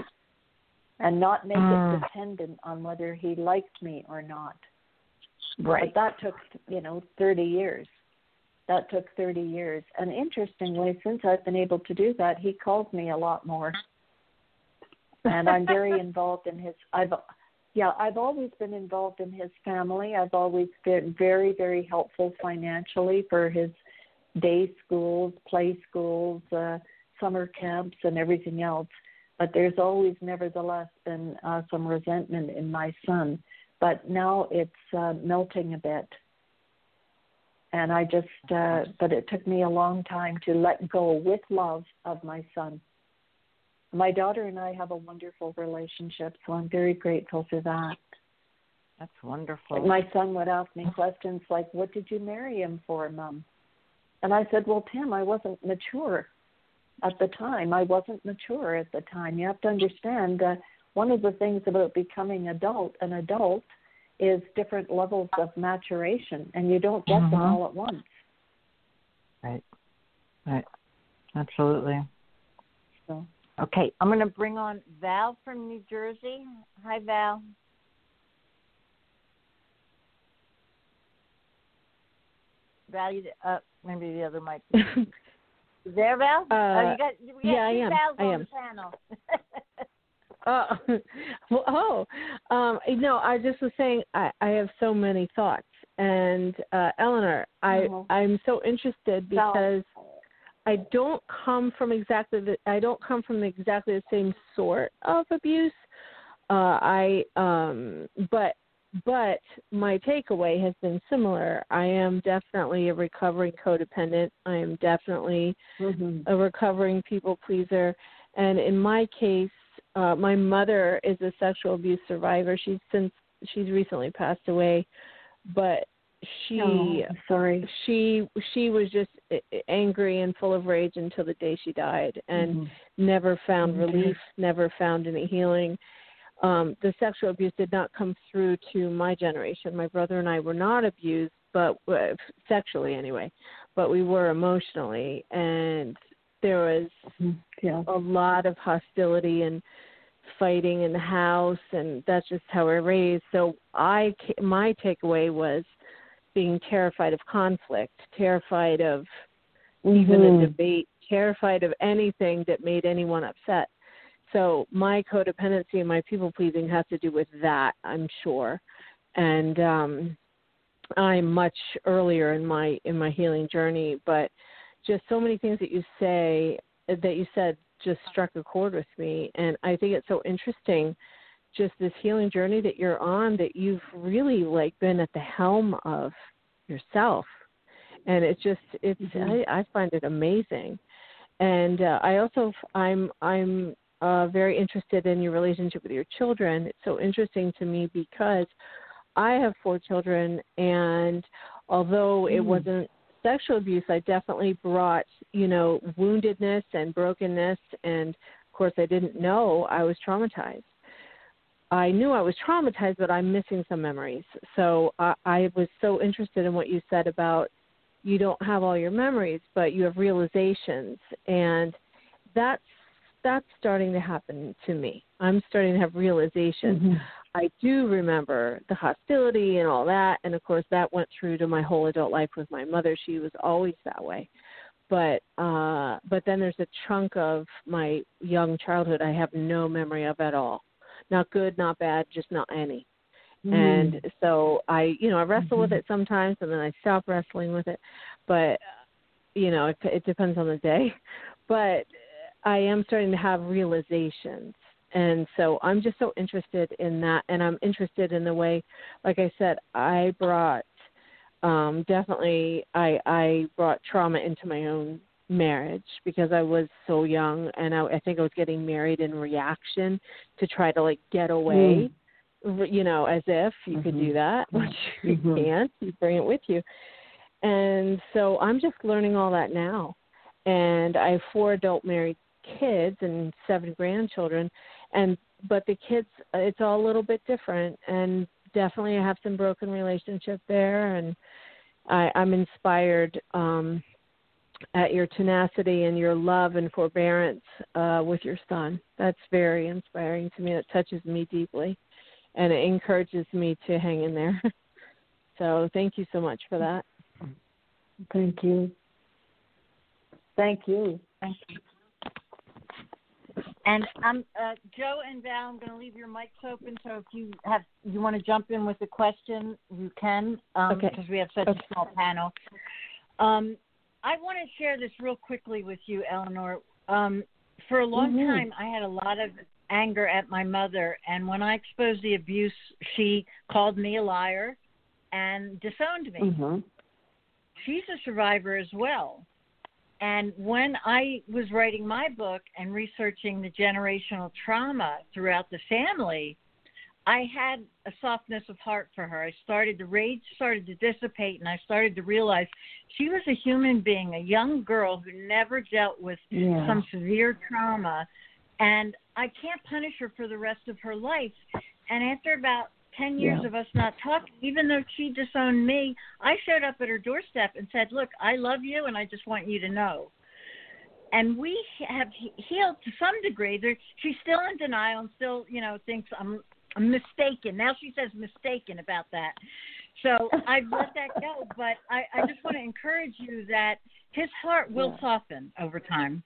and not make Mm. it dependent on whether he liked me or not. Right. But that took, you know, thirty years. That took thirty years. And interestingly, since I've been able to do that, he calls me a lot more. And I'm very involved in his, I've, yeah, I've always been involved in his family. I've always been very, very helpful financially for his day schools, play schools, uh, summer camps, and everything else. But there's always, nevertheless, been uh, some resentment in my son. But now it's uh, melting a bit. And I just, uh, but it took me a long time to let go with love of my son. My daughter and I have a wonderful relationship, so I'm very grateful for that. That's wonderful. Like my son would ask me questions like, what did you marry him for, Mom? And I said, well, Tim, I wasn't mature at the time. I wasn't mature at the time. You have to understand that one of the things about becoming adult, an adult, is different levels of maturation, and you don't get Mhm. them all at once. Right. Right. Absolutely. So, Okay. I'm going to bring on Val from New Jersey. Hi, Val. Val, you, uh, maybe the other mic. Is there, Val? Uh, oh, you got, we got yeah, I two am. Vals I on am. the panel. Uh, well, oh, um, no, I just was saying I, I have so many thoughts. And uh, Eleanor, I, Mhm. I'm so interested because I don't come from exactly the I don't come from exactly the same sort of abuse. Uh, I um, but but my takeaway has been similar. I am definitely a recovering codependent. I am definitely mhm. a recovering people pleaser, and in my case, uh, my mother is a sexual abuse survivor. She's since she's recently passed away, but she Oh, I'm sorry. she she was just angry and full of rage until the day she died, and Mhm. never found Okay. relief, never found any healing. Um, the sexual abuse did not come through to my generation. My brother and I were not abused, but uh, sexually anyway, but we were emotionally, and there was Mhm. Yeah. a lot of hostility and fighting in the house, and that's just how we're raised. So I, my takeaway was being terrified of conflict, terrified of even Mhm. a debate, terrified of anything that made anyone upset. So my codependency and my people-pleasing has to do with that, I'm sure. And um, I'm much earlier in my in my healing journey, but just so many things that you say, that you said just struck a chord with me. And I think it's so interesting, just this healing journey that you're on, that you've really like been at the helm of yourself. And it's just, it's, Mhm. I, I find it amazing. And uh, I also, I'm, I'm uh, very interested in your relationship with your children. It's so interesting to me because I have four children, and although it Mm. wasn't sexual abuse, I definitely brought, you know, woundedness and brokenness, and of course I didn't know I was traumatized. I knew I was traumatized, but I'm missing some memories. So I, I was so interested in what you said about you don't have all your memories, but you have realizations, and that's that's starting to happen to me. I'm starting to have realizations. Mm-hmm. I do remember the hostility and all that, and of course that went through to my whole adult life with my mother. She was always that way. But uh, but then there's a chunk of my young childhood I have no memory of at all. Not good, not bad, just not any. Mm. And so I, you know, I wrestle mm-hmm. with it sometimes, and then I stop wrestling with it. But, you know, it, it depends on the day. But I am starting to have realizations. And so I'm just so interested in that. And I'm interested in the way, like I said, I brought, um, definitely, I, I brought trauma into my own marriage because I was so young, and I, I think I was getting married in reaction to try to, like, get away. Mm. You know, as if you mm-hmm. could do that, which mm-hmm. you can't. You bring it with you. And so I'm just learning all that now. And I have four adult married kids and seven grandchildren. And but the kids, it's all a little bit different. And definitely I have some broken relationship there. And I, I'm inspired um, at your tenacity and your love and forbearance uh, with your son. That's very inspiring to me. It touches me deeply. And it encourages me to hang in there. So thank you so much for that. Thank you. Thank you. Thank you. And um, uh, Joe and Val, I'm going to leave your mics open. So if you have you want to jump in with a question, you can. Um, okay. Because we have such okay. a small panel. Um, I want to share this real quickly with you, Eleanor. Um, for a long mm-hmm. time, I had a lot of anger at my mother, and when I exposed the abuse, she called me a liar and disowned me. Mm-hmm. She's a survivor as well. And when I was writing my book and researching the generational trauma throughout the family, I had a softness of heart for her. I started, the rage started to dissipate, and I started to realize she was a human being, a young girl who never dealt with yeah. some severe trauma. And I can't punish her for the rest of her life. And after about ten years yeah. of us not talking, even though she disowned me, I showed up at her doorstep and said, look, I love you, and I just want you to know. And we have healed to some degree. There, she's still in denial and still, you know, thinks I'm, I'm mistaken. Now she says mistaken about that. So I've let that go. But I, I just want to encourage you that his heart will yeah. soften over time.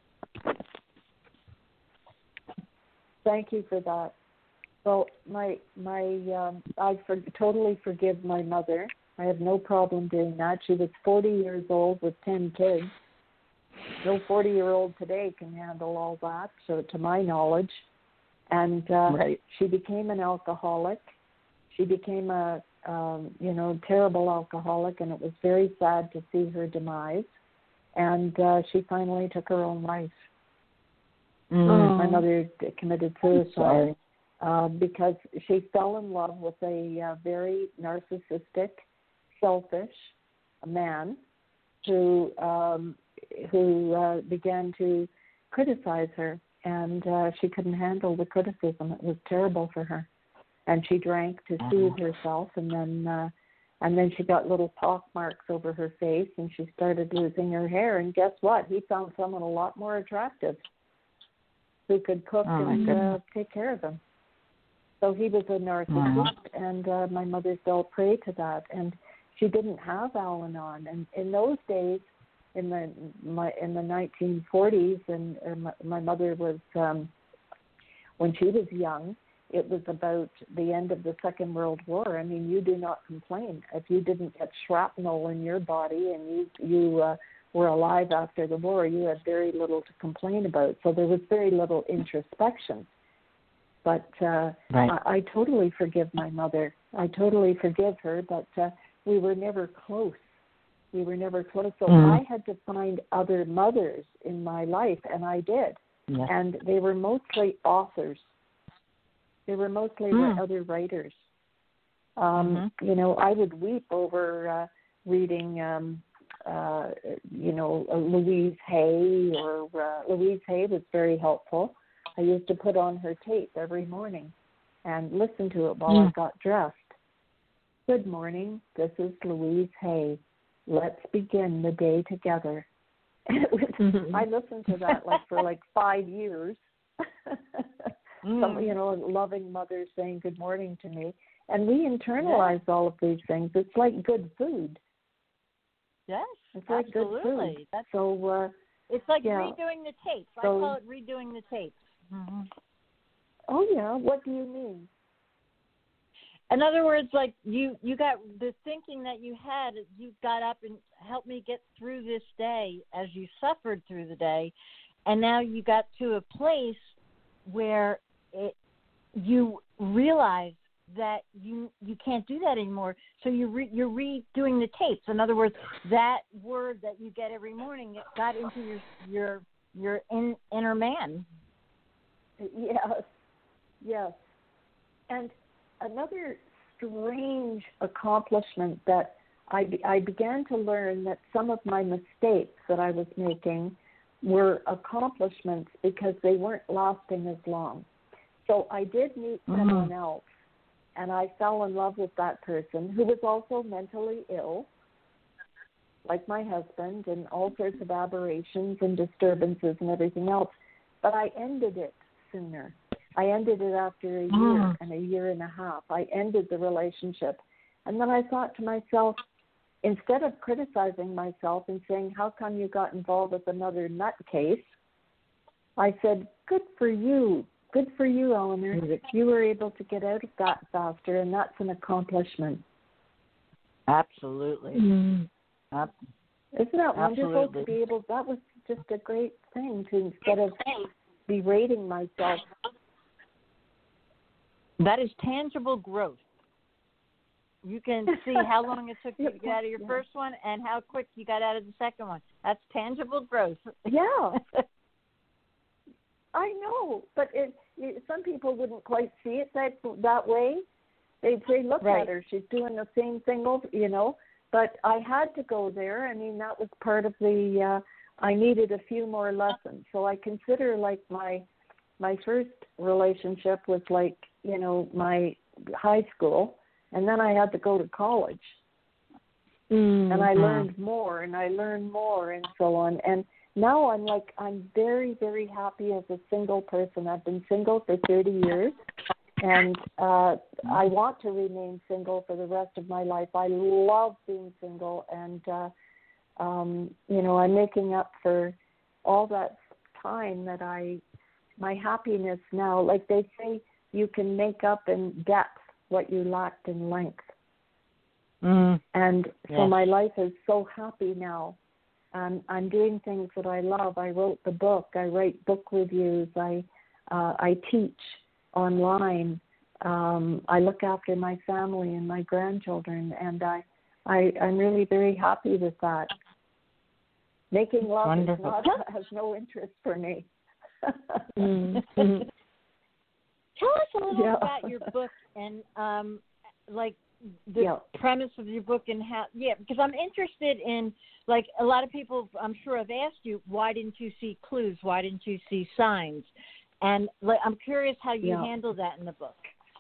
Thank you for that. Well, my my um, I for, totally forgive my mother. I have no problem doing that. She was forty years old with ten kids. No forty-year-old today can handle all that, so to my knowledge. And uh, right. she became an alcoholic. She became a um, you know terrible alcoholic, and it was very sad to see her demise. And uh, she finally took her own life. Mm. My mother committed suicide uh, because she fell in love with a uh, very narcissistic, selfish man who um, who uh, began to criticize her, and uh, she couldn't handle the criticism. It was terrible for her, and she drank to soothe herself, and then uh, and then she got little pock marks over her face, and she started losing her hair. And guess what? He found someone a lot more attractive, who could cook oh, and uh, take care of him. So he was a narcissist, uh-huh. and uh, my mother fell prey to that. And she didn't have Al-Anon. And in those days, in the my in the nineteen forties, and, and my, my mother was um, when she was young, it was about the end of the Second World War. I mean, you do not complain if you didn't get shrapnel in your body, and you you. Uh, were alive after the war, you had very little to complain about. So there was very little introspection. But uh, right. I, I totally forgive my mother. I totally forgive her, but uh, we were never close. We were never close. So mm. I had to find other mothers in my life, and I did. Yes. And they were mostly authors. They were mostly mm. other writers. Um, mm-hmm. You know, I would weep over uh, reading... Um, Uh, you know, Louise Hay, or uh, Louise Hay was very helpful. I used to put on her tape every morning, and listened to it while mm. I got dressed. Good morning. This is Louise Hay. Let's begin the day together. And it was, mm-hmm. I listened to that like for like five years. mm. Some, you know, loving mother saying good morning to me. And we internalize yeah. all of these things. It's like good food. Yes, it's like absolutely. good food. That's, so uh, it's like yeah. redoing the tapes. So, I call it redoing the tapes. Mm-hmm. Oh yeah, what do you mean? In other words, like you, you got the thinking that you had. You got up and helped me get through this day as you suffered through the day, and now you got to a place where it, you realize that you you can't do that anymore. So you re, you're redoing the tapes. In other words, that word that you get every morning, it got into your your your in, inner man. Yes, yes. And another strange accomplishment that I be, I began to learn that some of my mistakes that I was making were accomplishments because they weren't lasting as long. So I did meet mm-hmm. someone else. And I fell in love with that person who was also mentally ill, like my husband, and all sorts of aberrations and disturbances and everything else. But I ended it sooner. I ended it after a year mm. and a year and a half. I ended the relationship. And then I thought to myself, instead of criticizing myself and saying, how come you got involved with another nutcase? I said, good for you. Good for you, Eleanor. You were able to get out of that faster, and that's an accomplishment. Absolutely. Mm. Isn't that Absolutely. wonderful to be able? That was just a great thing to instead of berating myself. That is tangible growth. You can see how long it took you to get out of your yeah. first one and how quick you got out of the second one. That's tangible growth. Yeah. I know, but it, it, some people wouldn't quite see it that that way. They'd say, look right. at her, she's doing the same thing over, you know. But I had to go there. I mean, that was part of the, uh, I needed a few more lessons. So I consider like my my first relationship was like, you know, my high school. And then I had to go to college. Mm-hmm. And I learned more and I learned more and so on. And now I'm like, I'm very, very happy as a single person. I've been single for thirty years, and uh, I want to remain single for the rest of my life. I love being single, and, uh, um, you know, I'm making up for all that time that I, my happiness now, like they say, you can make up in depth what you lacked in length. Mm. And so yes. my life is so happy now. Um, I'm doing things that I love. I wrote the book. I write book reviews. I uh, I teach online. Um, I look after my family and my grandchildren, and I, I I'm really very happy with that. Making love Wonderful. is not, has no interest for me. mm-hmm. Tell us a little yeah. about your book and um, like. the yeah. premise of your book and how, yeah, because I'm interested in, like, a lot of people, I'm sure have asked you, why didn't you see clues? Why didn't you see signs? And like, I'm curious how you yeah. handle that in the book.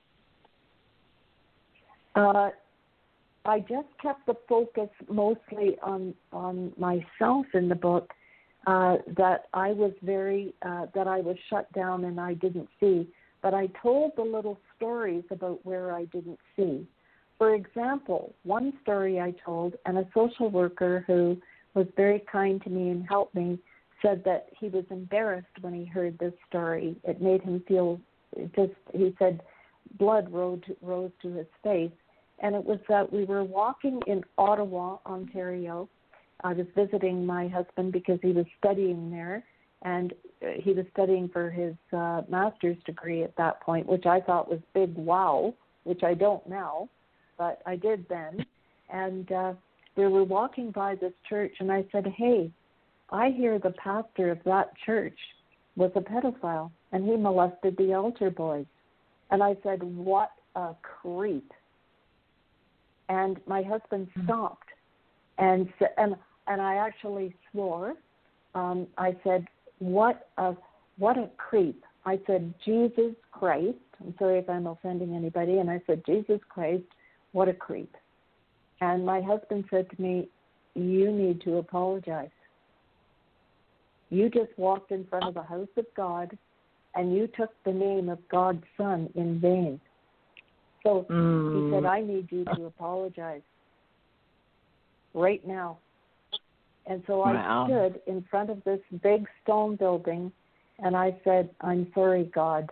Uh, I just kept the focus mostly on, on myself in the book, uh, that I was very, uh, that I was shut down and I didn't see. But I told the little stories about where I didn't see. For example, one story I told, and a social worker who was very kind to me and helped me said that he was embarrassed when he heard this story. It made him feel just, he said, blood rose, rose to his face. And it was that we were walking in Ottawa, Ontario. I was visiting my husband because he was studying there, and he was studying for his uh, master's degree at that point, which I thought was big wow, which I don't now. But I did then, and uh, we were walking by this church, and I said, hey, I hear the pastor of that church was a pedophile, and he molested the altar boys. And I said, what a creep. And my husband stopped, and and and I actually swore. Um, I said, what a, what a creep. I said, Jesus Christ, I'm sorry if I'm offending anybody. And I said, Jesus Christ, what a creep. And my husband said to me, you need to apologize. You just walked in front of the house of God and you took the name of God's Son in vain. So mm. he said, I need you to apologize right now. And so wow. I stood in front of this big stone building and I said, I'm sorry, God.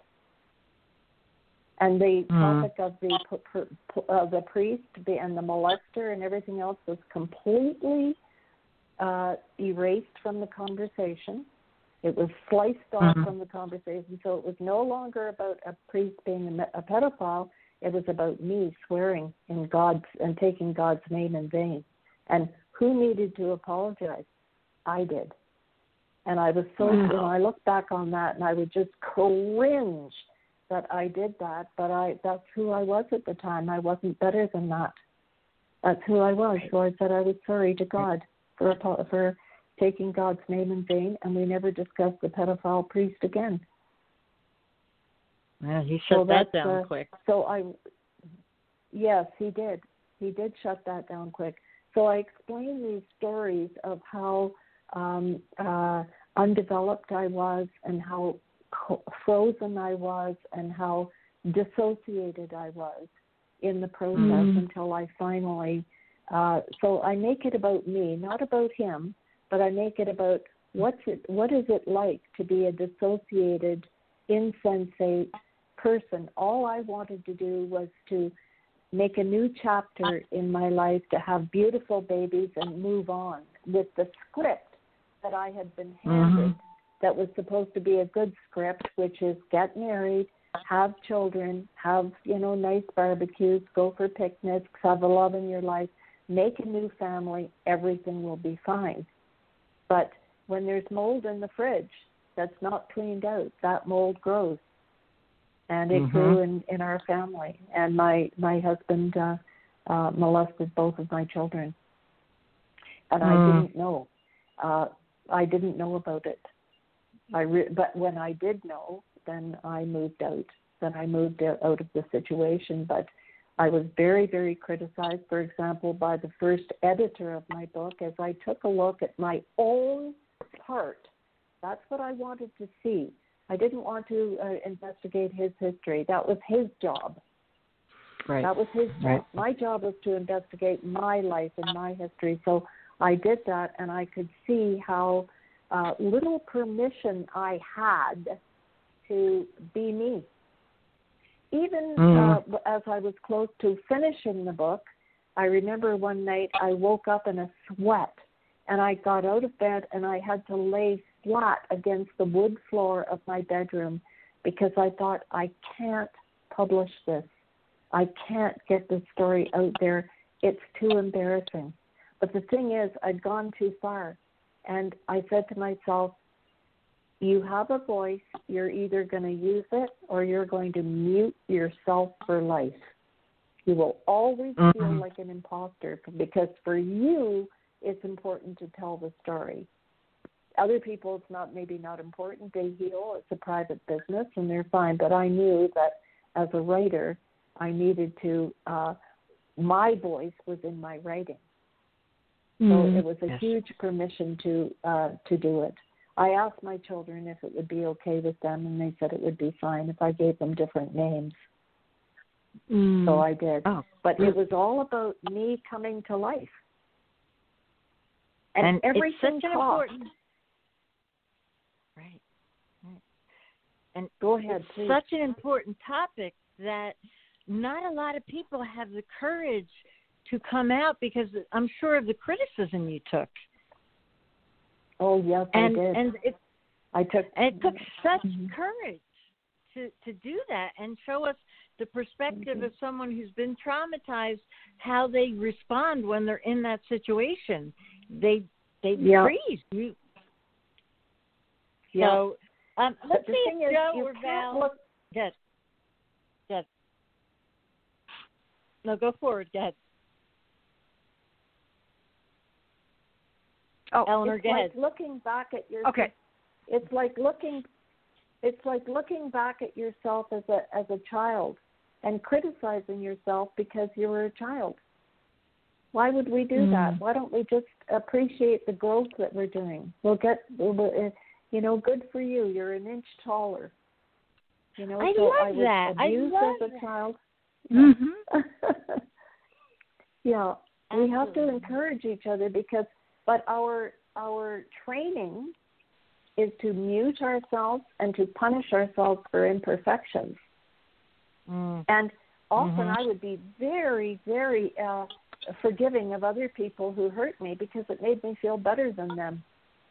And the mm. topic of the uh, the priest and the molester and everything else was completely uh, erased from the conversation. It was sliced off mm-hmm. from the conversation. So it was no longer about a priest being a, a pedophile. It was about me swearing in God's and taking God's name in vain. And who needed to apologize? I did. And I was so, wow. you know, I look back on that and I would just cringe that I did that, but I that's who I was at the time. I wasn't better than that. That's who I was. So I said I was sorry to God for for taking God's name in vain, and we never discussed the pedophile priest again. Well, he shut so that down uh, quick. So I, yes, he did. He did shut that down quick. So I explained these stories of how um, uh, undeveloped I was and how frozen I was and how dissociated I was in the process mm. until I finally, uh, so I make it about me, not about him, but I make it about what's it, what is it like to be a dissociated, insensate person. All I wanted to do was to make a new chapter in my life, to have beautiful babies and move on with the script that I had been handed. Mm-hmm. That was supposed to be a good script, which is get married, have children, have, you know, nice barbecues, go for picnics, have a love in your life, make a new family, everything will be fine. But when there's mold in the fridge that's not cleaned out, that mold grows. And it mm-hmm. grew in, in our family. And my, my husband uh, uh, molested both of my children. And mm. I didn't know. Uh, I didn't know about it. I re- but when I did know, then I moved out. Then I moved out of the situation. But I was very, very criticized, for example, by the first editor of my book as I took a look at my own part. That's what I wanted to see. I didn't want to uh, investigate his history. That was his job. Right. That was his job. Right. My job was to investigate my life and my history. So I did that, and I could see how uh, little permission I had to be me. Even mm. uh, as I was close to finishing the book, I remember one night I woke up in a sweat, and I got out of bed, and I had to lay flat against the wood floor of my bedroom because I thought, I can't publish this. I can't get this story out there. It's too embarrassing. But the thing is, I'd gone too far. And I said to myself, you have a voice. You're either going to use it or you're going to mute yourself for life. You will always mm-hmm. feel like an imposter because for you, it's important to tell the story. Other people, it's not maybe not important. They heal. It's a private business, and they're fine. But I knew that as a writer, I needed to, uh, my voice was in my writing. Mm, so it was a yes. huge permission to uh, to do it. I asked my children if it would be okay with them, and they said it would be fine if I gave them different names. Mm. So I did. Oh. But it was all about me coming to life. And, and everything it's such an cost. important... Right. right. And Go ahead, it's please. Such an important topic that not a lot of people have the courage to come out because I'm sure of the criticism you took. Oh, yes, and, I did. And it, I took, and it took such mm-hmm. courage to, to do that and show us the perspective mm-hmm. of someone who's been traumatized, how they respond when they're in that situation. They they yep. freeze. You, yep. So um, let's the see thing if is, Joe you or can't Val... Look... Yes. Yes. No, go forward. Go ahead. Oh, Eleanor, it's go like ahead. looking back at your... Okay. It's like looking... It's like looking back at yourself as a as a child and criticizing yourself because you were a child. Why would we do mm. that? Why don't we just appreciate the growth that we're doing? We'll get, we'll, you know, good for you. You're an inch taller. You know, I so love I was that. abused I love as a that. child. Mm-hmm. Yeah, Absolutely. We have to encourage each other because, but our our training is to mute ourselves and to punish ourselves for imperfections. Mm. And often mm-hmm. I would be very, very uh, forgiving of other people who hurt me because it made me feel better than them,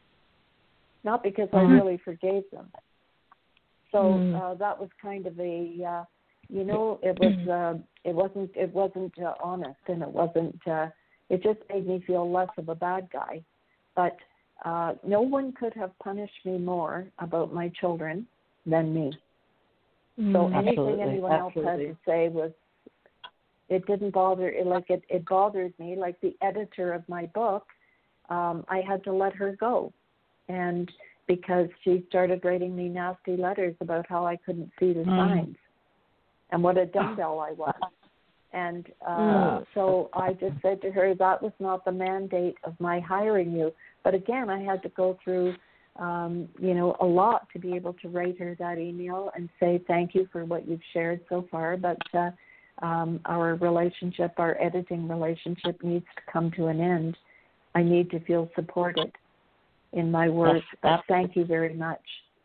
not because mm-hmm. I really forgave them. So mm. uh, that was kind of a, uh, you know, it was, uh, it wasn't, it wasn't uh, honest, and it wasn't. Uh, it just made me feel less of a bad guy. But uh, no one could have punished me more about my children than me. Mm, so anything absolutely, anyone absolutely. else had to say was, it didn't bother. It, like it, it bothered me. Like the editor of my book, um, I had to let her go, and because she started writing me nasty letters about how I couldn't see the mm. signs and what a dumbbell I was. And uh, mm. so I just said to her, that was not the mandate of my hiring you. But again, I had to go through, um, you know, a lot to be able to write her that email and say thank you for what you've shared so far. But uh, um, our relationship, our editing relationship needs to come to an end. I need to feel supported in my work. But thank you very much.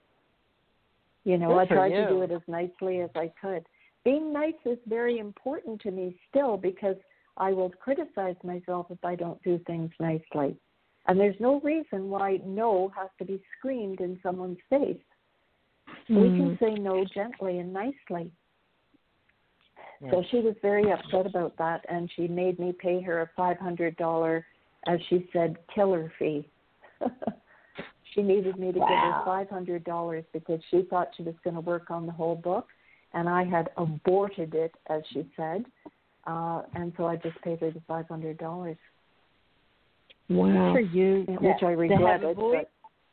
You know, I tried to do it as nicely as I could. Being nice is very important to me still because I will criticize myself if I don't do things nicely. And there's no reason why no has to be screamed in someone's face. Mm. We can say no gently and nicely. Yes. So she was very upset about that, and she made me pay her a five hundred dollars, as she said, killer fee. She needed me to wow. give her five hundred dollars because she thought she was going to work on the whole book. And I had aborted it, as she said, uh, and so I just paid her the five hundred dollars. Wow. For you, which I regretted. But...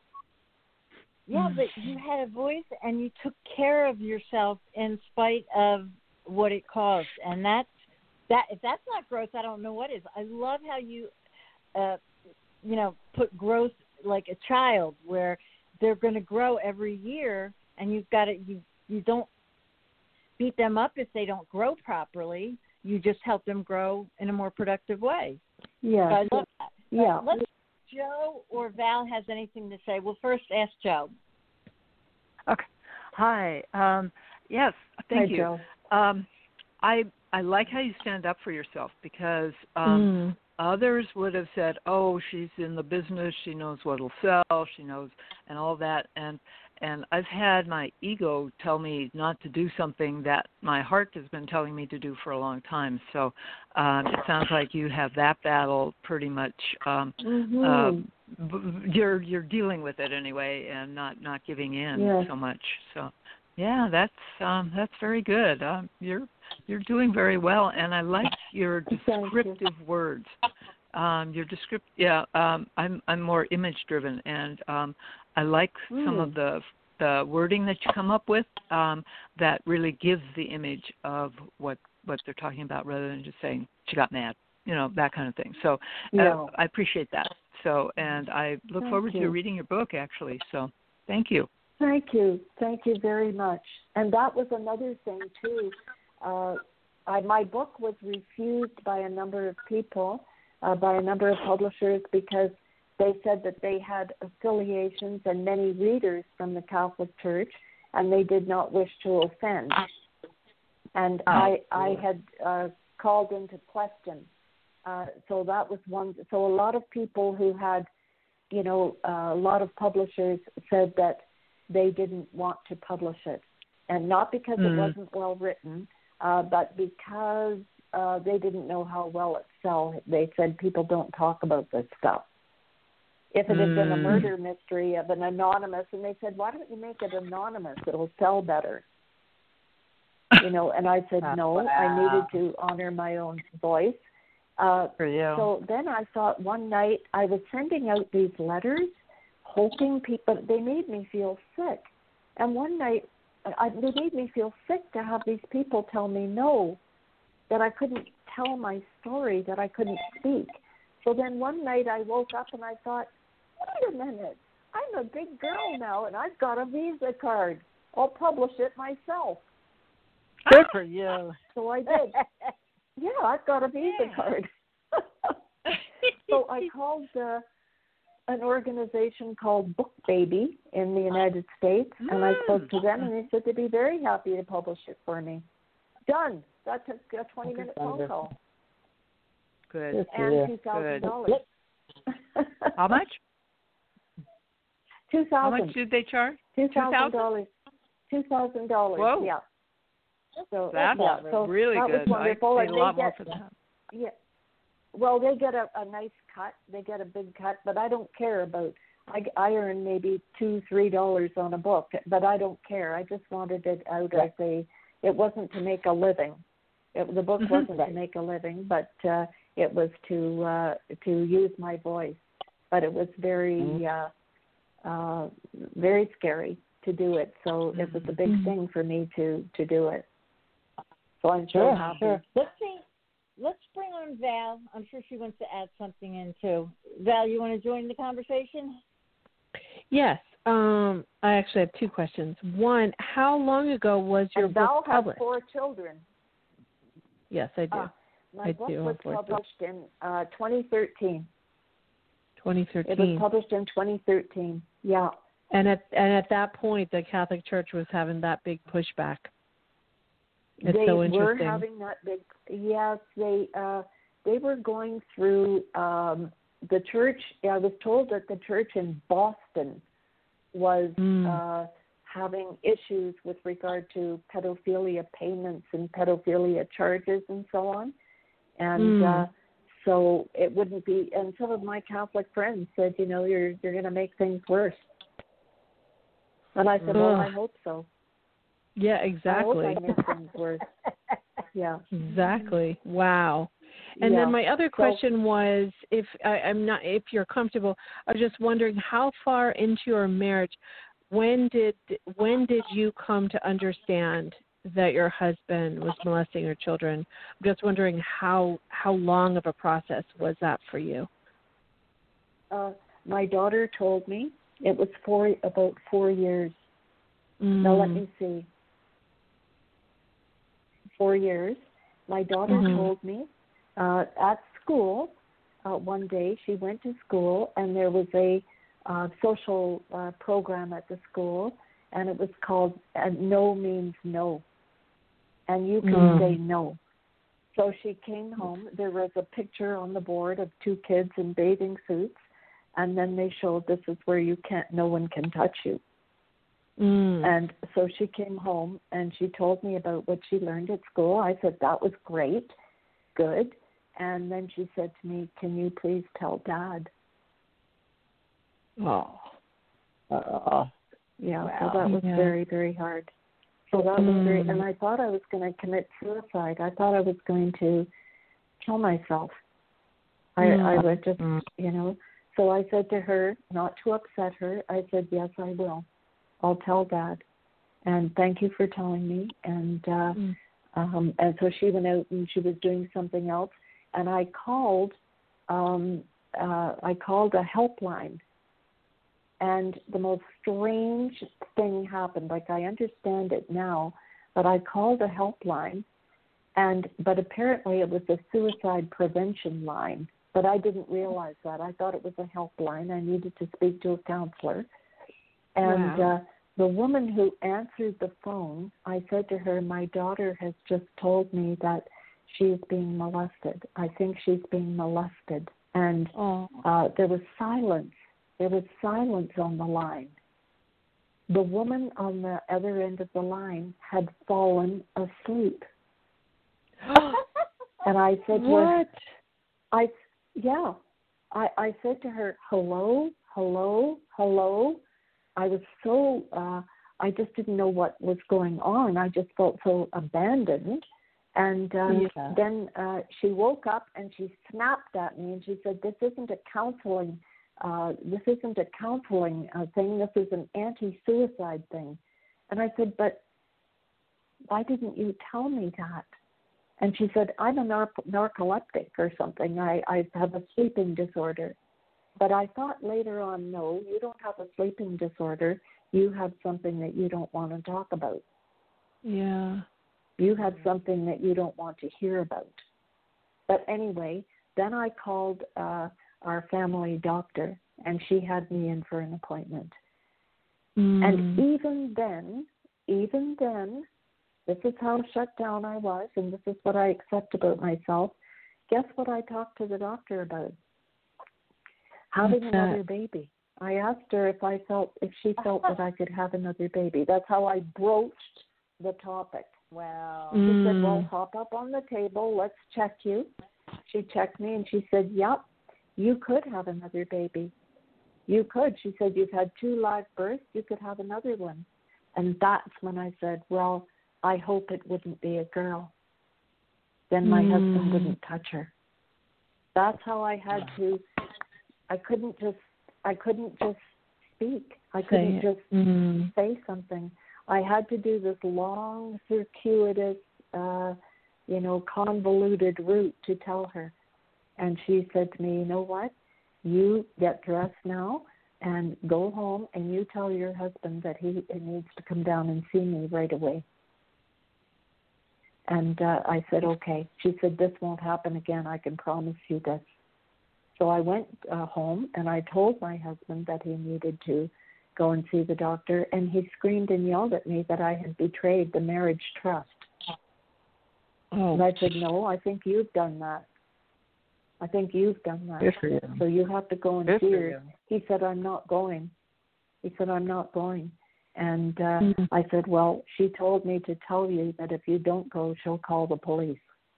Yeah, but you had a voice, and you took care of yourself in spite of what it caused, and that's that. If that's not growth, I don't know what is. I love how you, uh, you know, put growth like a child, where they're going to grow every year, and you've got to you you don't. beat them up if they don't grow properly. You just help them grow in a more productive way. Yeah. So I love that. Yeah. Uh, let's Joe or Val has anything to say. Well, first ask Joe. Okay. Hi. Um, yes. Thank Hi, you. Joe. Um, I I like how you stand up for yourself because um, mm. others would have said, "Oh, she's in the business. She knows what'll sell. She knows," and all that. And And I've had my ego tell me not to do something that my heart has been telling me to do for a long time. So um, it sounds like you have that battle pretty much. Um, mm-hmm. uh, you're you're dealing with it anyway, and not, not giving in yes. so much. So yeah, that's um, that's very good. Um, you're you're doing very well, and I like your descriptive you. words. Um, your descript, yeah. Um, I'm I'm more image driven, and um, I like mm. some of the the wording that you come up with um, that really gives the image of what what they're talking about, rather than just saying she got mad, you know, that kind of thing. So yeah. uh, I appreciate that. So, and I look thank forward you. to reading your book, actually. So, thank you. Thank you, thank you very much. And that was another thing too. Uh, I, my book was refused by a number of people. Uh, by a number of publishers because they said that they had affiliations and many readers from the Catholic Church, and they did not wish to offend. And oh, I, I had uh, called into question. Uh, so that was one. So a lot of people who had, you know, uh, a lot of publishers said that they didn't want to publish it, and not because mm. it wasn't well written, uh, but because uh, they didn't know how well it sell. They said people don't talk about this stuff. If it had been a murder mystery of an anonymous, and they said, why don't you make it anonymous? It'll sell better. You know, and I said, no, wow. I needed to honor my own voice. Uh, For you. So then I thought one night I was sending out these letters, hoping people, they made me feel sick. And one night, I, it made me feel sick to have these people tell me no, that I couldn't tell my story, that I couldn't speak. So then one night I woke up and I thought, wait a minute, I'm a big girl now and I've got a Visa card. I'll publish it myself. Good for you. So I did. Yeah, I've got a Visa Yeah. card. So I called uh, an organization called Book Baby in the United States, and I spoke to them, and they said they'd be very happy to publish it for me. Done. That took a twenty-minute phone call. Good. Good for And you. two thousand dollars. How much? Two How thousand. much did they charge? Two thousand dollars. Two thousand dollars. Whoa. Yeah. So That's yeah, so really that good. was wonderful. I paid and a they lot get, more for that. Yeah. Well, they get a, a nice cut. They get a big cut, but I don't care about. I, I earn maybe two, three dollars on a book, but I don't care. I just wanted it out as a. It wasn't to make a living. It, the book wasn't to make a living, but uh, it was to uh, to use my voice. But it was very uh, uh, very scary to do it. So it was a big thing for me to to do it. So I'm so Sure, happy. sure. Let's see. Let's bring on Val. I'm sure she wants to add something in too. Val, you want to join the conversation? Yes. Um, I actually have two questions. One, how long ago was your And Val book has published? four children. Yes, I do. Uh, my I book do, was unfortunately. published in uh, twenty thirteen. twenty It was thirteen. published in twenty thirteen. Yeah. And at and at that point, the Catholic Church was having that big pushback. It's they so were interesting. having that big. Yes, they uh, they were going through um, the church. I was told that the church in Boston was Mm. uh, having issues with regard to pedophilia payments and pedophilia charges and so on, and. Mm. Uh, So it wouldn't be, and some of my Catholic friends said, you know, you're you're going to make things worse. And I said, well, Ugh. I hope so. Yeah, I exactly. hope I make things worse. Yeah. Exactly. Wow. And Yeah. then my other So- question was, if I, I'm not, if you're comfortable, I was just wondering how far into your marriage, when did when did you come to understand that your husband was molesting your children? I'm just wondering how how long of a process was that for you? Uh, my daughter told me it was for about four years. Mm. Now let me see. Four years. My daughter Mhm. told me uh, at school uh, one day she went to school and there was a uh, social uh, program at the school and it was called uh, No Means No. And you can Mm. say no. So she came home. There was a picture on the board of two kids in bathing suits, and then they showed this is where you can't, no one can touch you. Mm. And so she came home and she told me about what she learned at school. I said, that was great, good. And then she said to me, can you please tell Dad? Oh. Uh, Yeah, Wow. so that was Yeah. very, very hard. So that was very, Mm. and I thought I was going to commit suicide. I thought I was going to kill myself. I, Mm. I would just, Mm. you know. So I said to her, not to upset her, I said, yes, I will. I'll tell Dad. And thank you for telling me. And uh, Mm. um, and so she went out and she was doing something else. And I called, um, uh, I called a helpline. And the most strange thing happened. Like, I understand it now, but I called a helpline, and but apparently it was a suicide prevention line. But I didn't realize that. I thought it was a helpline. I needed to speak to a counselor. And Wow. uh, the woman who answered the phone, I said to her, my daughter has just told me that she's being molested. I think she's being molested. And Oh. uh, there was silence. There was silence on the line. The woman on the other end of the line had fallen asleep. And I said to her, What? I, yeah, I, I said to her, hello, hello, hello. I was so, uh, I just didn't know what was going on. I just felt so abandoned. And um, Yeah. then uh, she woke up and she snapped at me and she said, this isn't a counseling Uh, this isn't a counseling uh, thing. This is an anti-suicide thing. And I said, but why didn't you tell me that? And she said, I'm a nar- narcoleptic or something. I, I have a sleeping disorder. But I thought later on, no, you don't have a sleeping disorder. You have something that you don't want to talk about. Yeah. You have something that you don't want to hear about. But anyway, then I called uh, our family doctor, and she had me in for an appointment. Mm. And even then, even then, this is how shut down I was, and this is what I accept about myself. Guess what I talked to the doctor about? Having What's another that? baby. I asked her if I felt if she felt that I could have another baby. That's how I broached the topic. Wow. She Mm. said, well, hop up on the table. Let's check you. She checked me, and she said, yep, you could have another baby. You could. She said, you've had two live births. You could have another one. And that's when I said, well, I hope it wouldn't be a girl. Then my Mm. husband wouldn't touch her. That's how I had to, I couldn't just, I couldn't just speak. I couldn't just mm. say something. I had to do this long, circuitous, uh, you know, convoluted route to tell her. And she said to me, you know what? You get dressed now and go home and you tell your husband that he needs to come down and see me right away. And uh, I said, okay. She said, this won't happen again. I can promise you this. So I went uh, home and I told my husband that he needed to go and see the doctor. And he screamed and yelled at me that I had betrayed the marriage trust. Oh. And I said, no, I think you've done that. I think you've done that. Good for you. So you have to go and Good see for her. you. He said, I'm not going. He said, I'm not going. And uh, Mm. I said, well, she told me to tell you that if you don't go, she'll call the police.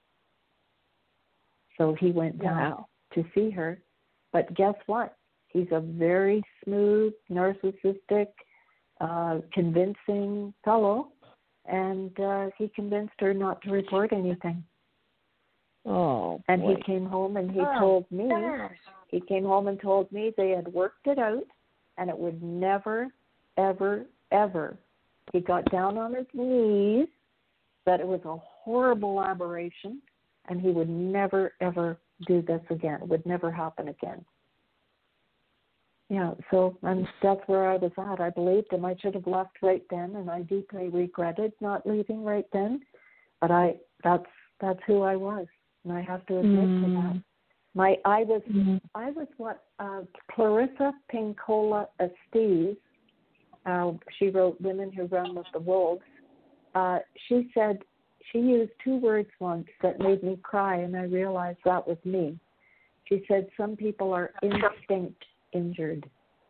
So he went down Wow. to see her. But guess what? He's a very smooth, narcissistic, uh, convincing fellow. And uh, he convinced her not to report anything. Oh, And boy. he came home and he Oh, told me, gosh. he came home and told me they had worked it out and it would never, ever, ever. He got down on his knees, that it was a horrible aberration, and he would never, ever do this again. It would never happen again. Yeah, so and that's where I was at. I believed him. I should have left right then, and I deeply regretted not leaving right then. But I that's that's who I was, and I have to admit Mm. to that. My I was Mm. I was what uh, Clarissa Pinkola Estes. Uh, she wrote "Women Who Run with the Wolves." Uh, she said she used two words once that made me cry, and I realized that was me. She said some people are instinct injured.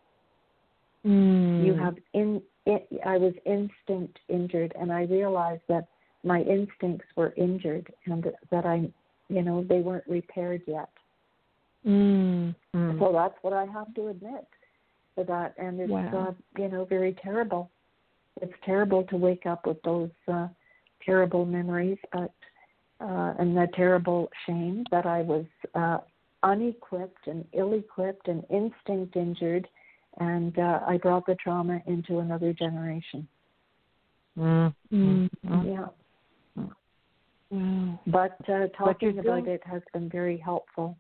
Mm. You have in, in. I was instinct injured, and I realized that my instincts were injured, and that I, you know, they weren't repaired yet. Mm. Mm. So that's what I have to admit to that, and it's Wow. uh, you know, very terrible. It's terrible to wake up with those uh, terrible memories, but uh, and the terrible shame that I was uh, unequipped and ill-equipped and instinct injured, and uh, I brought the trauma into another generation. Mm. Mm. Mm. Yeah, Wow. but uh, talking you're about doing- it has been very helpful.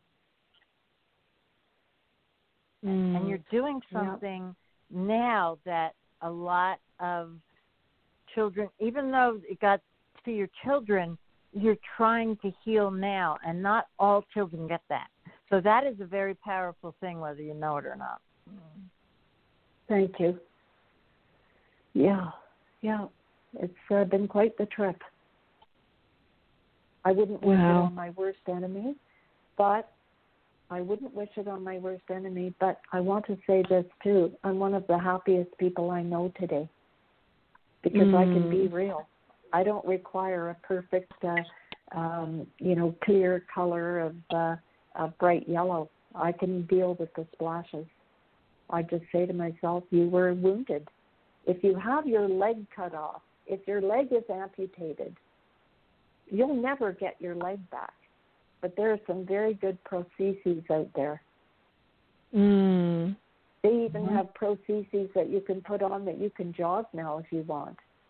Mm. And you're doing Yeah. something now that a lot of children, even though it got to your children, you're trying to heal now, and not all children get that. So that is a very powerful thing, whether you know it or not. Thank you. Yeah, yeah, it's uh, been quite the trip. I wouldn't wish it Wow. on my worst enemy, but I wouldn't wish it on my worst enemy, but I want to say this too. I'm one of the happiest people I know today because I can be Mm. real. I don't require a perfect, uh, um, you know, clear color of, uh, of bright yellow. I can deal with the splashes. I just say to myself, you were wounded. If you have your leg cut off, if your leg is amputated, you'll never get your leg back. But there are some very good prostheses out there. Mm. They even Mhm. have prostheses that you can put on that you can jog now if you want.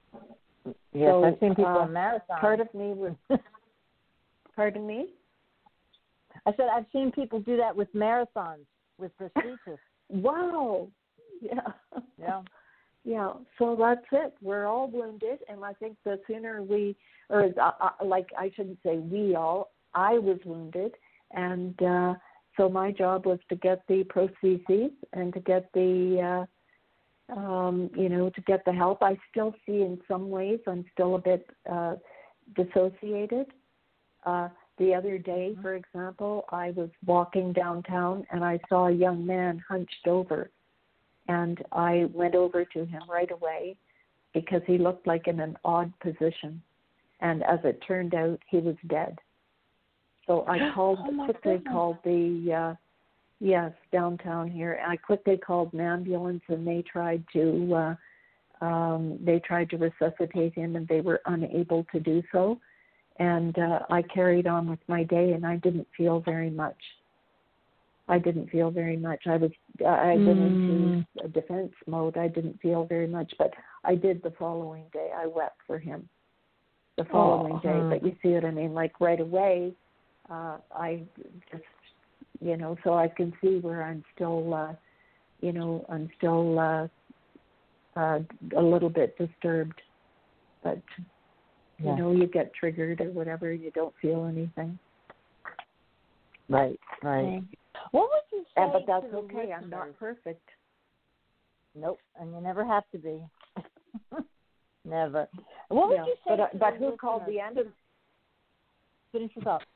Yes, so, I've seen people uh, in marathons. Part of me was. Pardon me? I said I've seen people do that with marathons, with prosthesis. Wow. Yeah. Yeah. Yeah. So that's it. We're all wounded, and I think the sooner we, or uh, uh, like I shouldn't say we all, I was wounded, and uh, so my job was to get the prostheses and to get the, uh, um, you know, to get the help. I still see in some ways I'm still a bit uh, dissociated. Uh, the other day, for example, I was walking downtown and I saw a young man hunched over, and I went over to him right away because he looked like in an odd position, and as it turned out, he was dead. So I called oh quickly goodness. called the uh, yes downtown here, and I quickly called an ambulance, and they tried to uh, um, they tried to resuscitate him, and they were unable to do so. And uh, I carried on with my day, and I didn't feel very much. I didn't feel very much. I was I Mm. went into a defense mode. I didn't feel very much, but I did the following day. I wept for him the following Oh. day. But you see what I mean? Like right away, uh, I just, you know, so I can see where I'm still, uh, you know, I'm still uh, uh, a little bit disturbed. But, you Yeah. know, you get triggered or whatever, you don't feel anything. Right, right. What would you say Uh, but that's to the okay. I'm listeners? not perfect. Nope, and you never have to be. Never. What would Yeah, you say but, uh, to but the who called the listeners? ambulance? Finish your thought.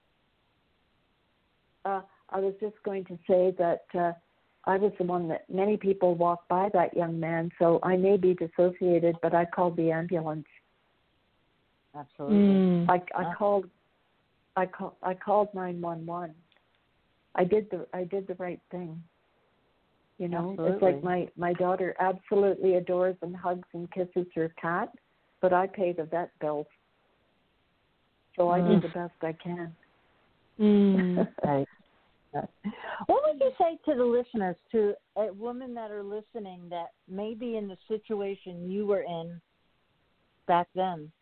Uh, I was just going to say that uh, I was the one that many people walked by that young man, so I may be dissociated, but I called the ambulance. Absolutely. Mm. I, I called, I call, I called nine one one. I did the, I did the right thing. You know, Absolutely. it's like my my daughter absolutely adores and hugs and kisses her cat, but I pay the vet bills, so I do Mm. the best I can. Mm. Right. What would you say to the listeners, to uh, women that are listening that may be in the situation you were in back then?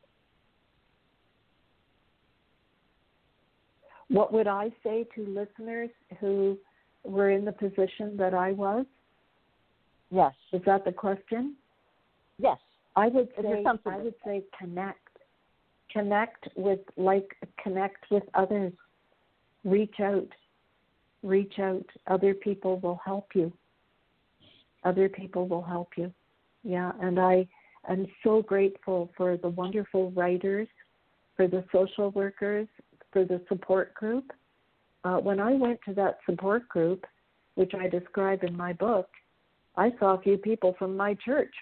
What would I say to listeners who were in the position that I was? Yes. Is that the question? Yes. I would Is there say something I that- would say connect. Connect with like connect with others. Reach out. Reach out. Other people will help you. Other people will help you. Yeah, and I am so grateful for the wonderful writers, for the social workers, for the support group. Uh, when I went to that support group, which I describe in my book, I saw a few people from my church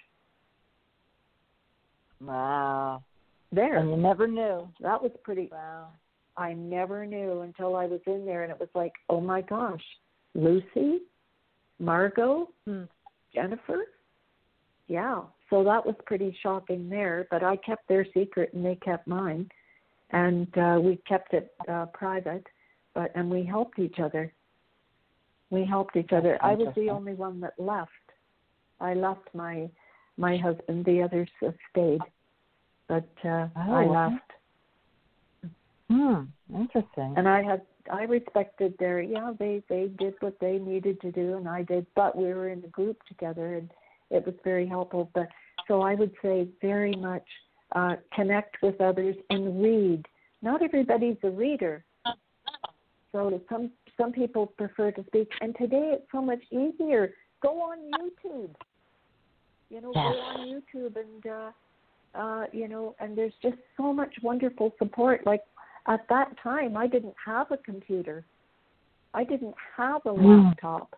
Wow. there. And you never knew. That was pretty. Wow. I never knew until I was in there, and it was like, oh my gosh, Lucy, Margot, Hmm. Jennifer. Yeah, so that was pretty shocking there, but I kept their secret and they kept mine, and uh, we kept it uh, private, but and we helped each other. We helped each other. I was the only one that left. I left my my husband. The others uh, stayed, but uh, Oh, I okay. left. Hmm. Interesting. And I had, I respected their, yeah, they, they did what they needed to do, and I did, but we were in a group together, and it was very helpful. But so I would say very much uh, connect with others and read. Not everybody's a reader. So some some people prefer to speak, and today it's so much easier. Go on YouTube. You know, Yes. go on YouTube, and uh, uh, you know, and there's just so much wonderful support. Like at that time, I didn't have a computer. I didn't have a Mm. laptop.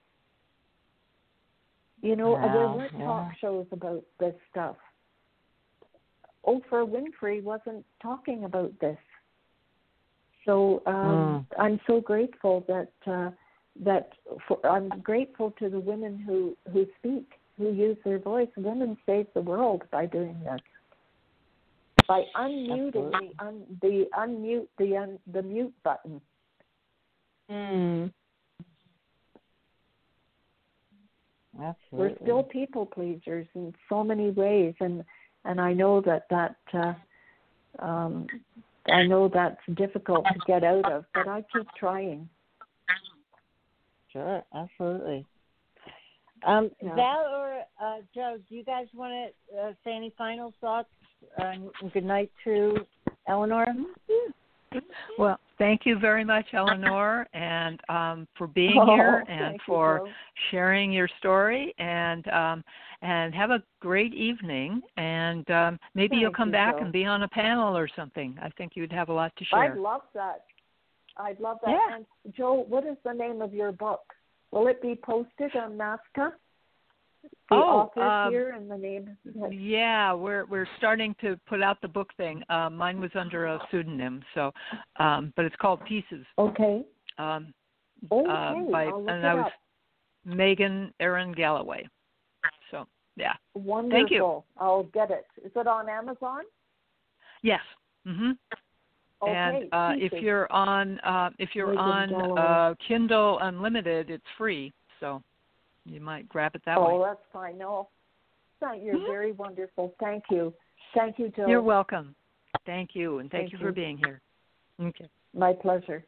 You know, Wow, there weren't yeah. talk shows about this stuff. Oprah Winfrey wasn't talking about this. So um, Mm. I'm so grateful that uh, that for, I'm grateful to the women who, who speak, who use their voice. Women save the world by doing this. By unmuting Absolutely. the un, the unmute the un, the mute button. Mm. Absolutely. We're still people pleasers in so many ways, and And I know that that uh, um, I know that's difficult to get out of, but I keep trying. Sure, absolutely. Um, Yeah. Val or uh, Joe, do you guys want to uh, say any final thoughts? Uh, and good night to Eleanor. Well, thank you very much, Eleanor, and um, for being Oh, here and thank for you, Joe. sharing your story. And um, and have a great evening. And um, maybe Thank you'll come you, back Joe. and be on a panel or something. I think you'd have a lot to share. I'd love that. I'd love that. Yeah. And Joe, what is the name of your book? Will it be posted on NASCA? The Oh, author um, here and the name. Yeah, we're we're starting to put out the book thing. Uh, mine was under a pseudonym, so um, but it's called Pieces. Okay. Um, Okay. uh, by, I'll look and it I was up. Megan Erin Galloway. So yeah. Wonderful. Thank you. I'll get it. Is it on Amazon? Yes. Mhm. Okay. And uh, if Pieces. you're on uh, if you're Megan on Galloway. uh, Kindle Unlimited, it's free. So you might grab it that Oh, way. that's fine. No, Thank- you're Mhm. very wonderful. Thank you. Thank you, Joe. You're welcome. Thank you, and thank, Thank you you. for being here. Okay. My pleasure.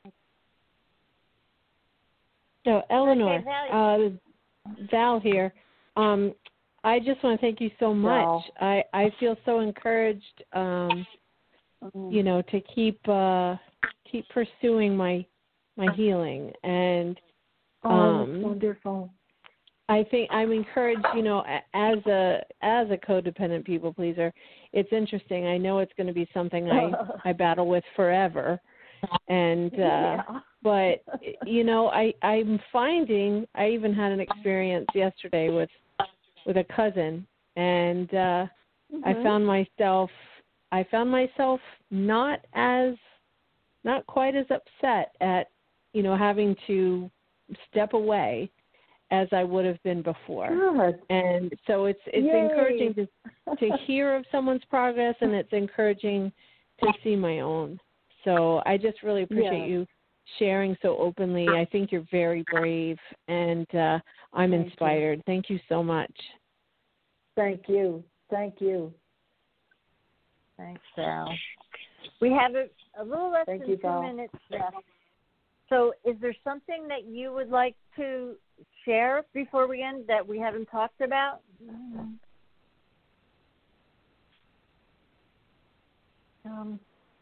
So, Eleanor, Okay, Val. uh, Val here. Um, I just want to thank you so much. Val. I, I feel so encouraged, um, Mm. you know, to keep uh, keep pursuing my my healing. And Oh, um, that's wonderful. I think I'm encouraged, you know, a- as a as a codependent people pleaser. It's interesting. I know it's going to be something I I battle with forever, and uh, Yeah. but you know, I I'm finding I even had an experience yesterday with with a cousin, and uh, I Mhm. found myself I found myself not as not quite as upset at you know having to step away as I would have been before. Good. And so it's it's Yay. encouraging to to hear of someone's progress, and it's encouraging to see my own. So I just really appreciate Yes. you sharing so openly. I think you're very brave, and uh, I'm Thank you. inspired. Thank you so much. Thank you. Thank you. Thanks, Val. We have a, a little less Thank than you, two Val. minutes left. So is there something that you would like to share before we end that we haven't talked about? Um,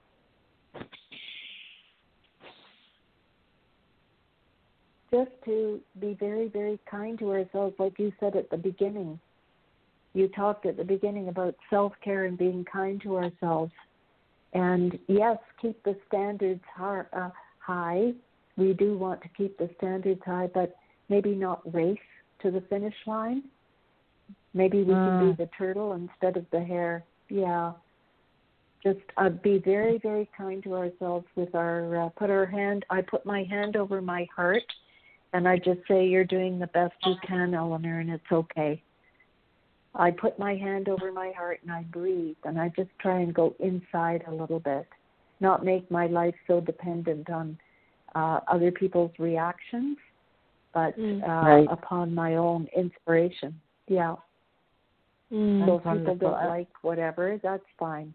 just to be very, very kind to ourselves, like you said at the beginning. You talked at the beginning about self-care and being kind to ourselves. And yes, keep the standards high. Uh, high. We do want to keep the standards high, but maybe not race to the finish line. Maybe we can Mm. be the turtle instead of the hare. Yeah. Just uh, be very, very kind to ourselves with our, uh, put our hand, I put my hand over my heart, and I just say, you're doing the best you can, Eleanor, and it's okay. I put my hand over my heart and I breathe, and I just try and go inside a little bit, not make my life so dependent on uh, other people's reactions, but Mm. uh, Right. upon my own inspiration. Yeah. Mm. So if people wonderful. don't like whatever, that's fine.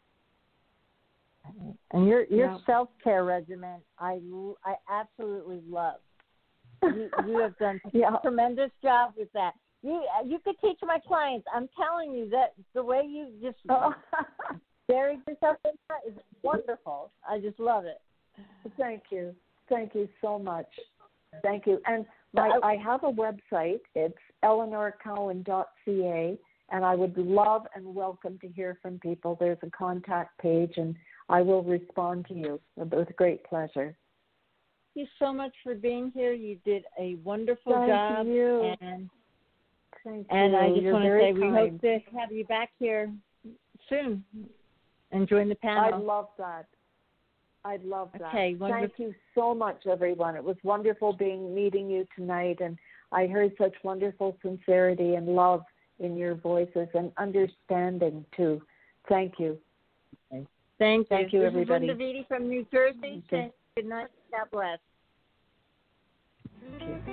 And your your Yeah. self care regimen, I I absolutely love. You you have done Yeah. a tremendous job with that. You you could teach my clients. I'm telling you that the way you just Oh. buried yourself in that is wonderful. I just love it. Thank you. Thank you so much. Thank you. And my, I have a website. It's eleanor cowan dot c a, and I would love and welcome to hear from people. There's a contact page, and I will respond to you with great pleasure. Thank you so much for being here. You did a wonderful Thank job. you. And Thank and you. I just You're want to very say we hope kind. to have you back here soon and join the I'd panel. love that. I'd love that. Okay, wonderful. Thank you so much, everyone. It was wonderful being meeting you tonight, and I heard such wonderful sincerity and love in your voices and understanding too. Thank you. Thank you. Thank you, This everybody. is Linda Vitti from New Jersey. Okay. Saying good night. God bless.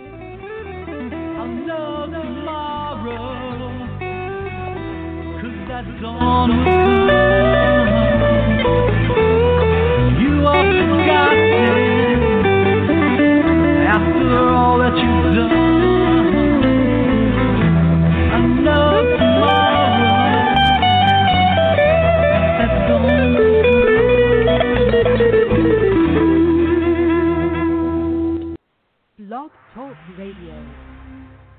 I'll know tomorrow, 'cause that dawn would come. You are forgotten after all that you've done. Another tomorrow that's gone. Blog Talk Radio.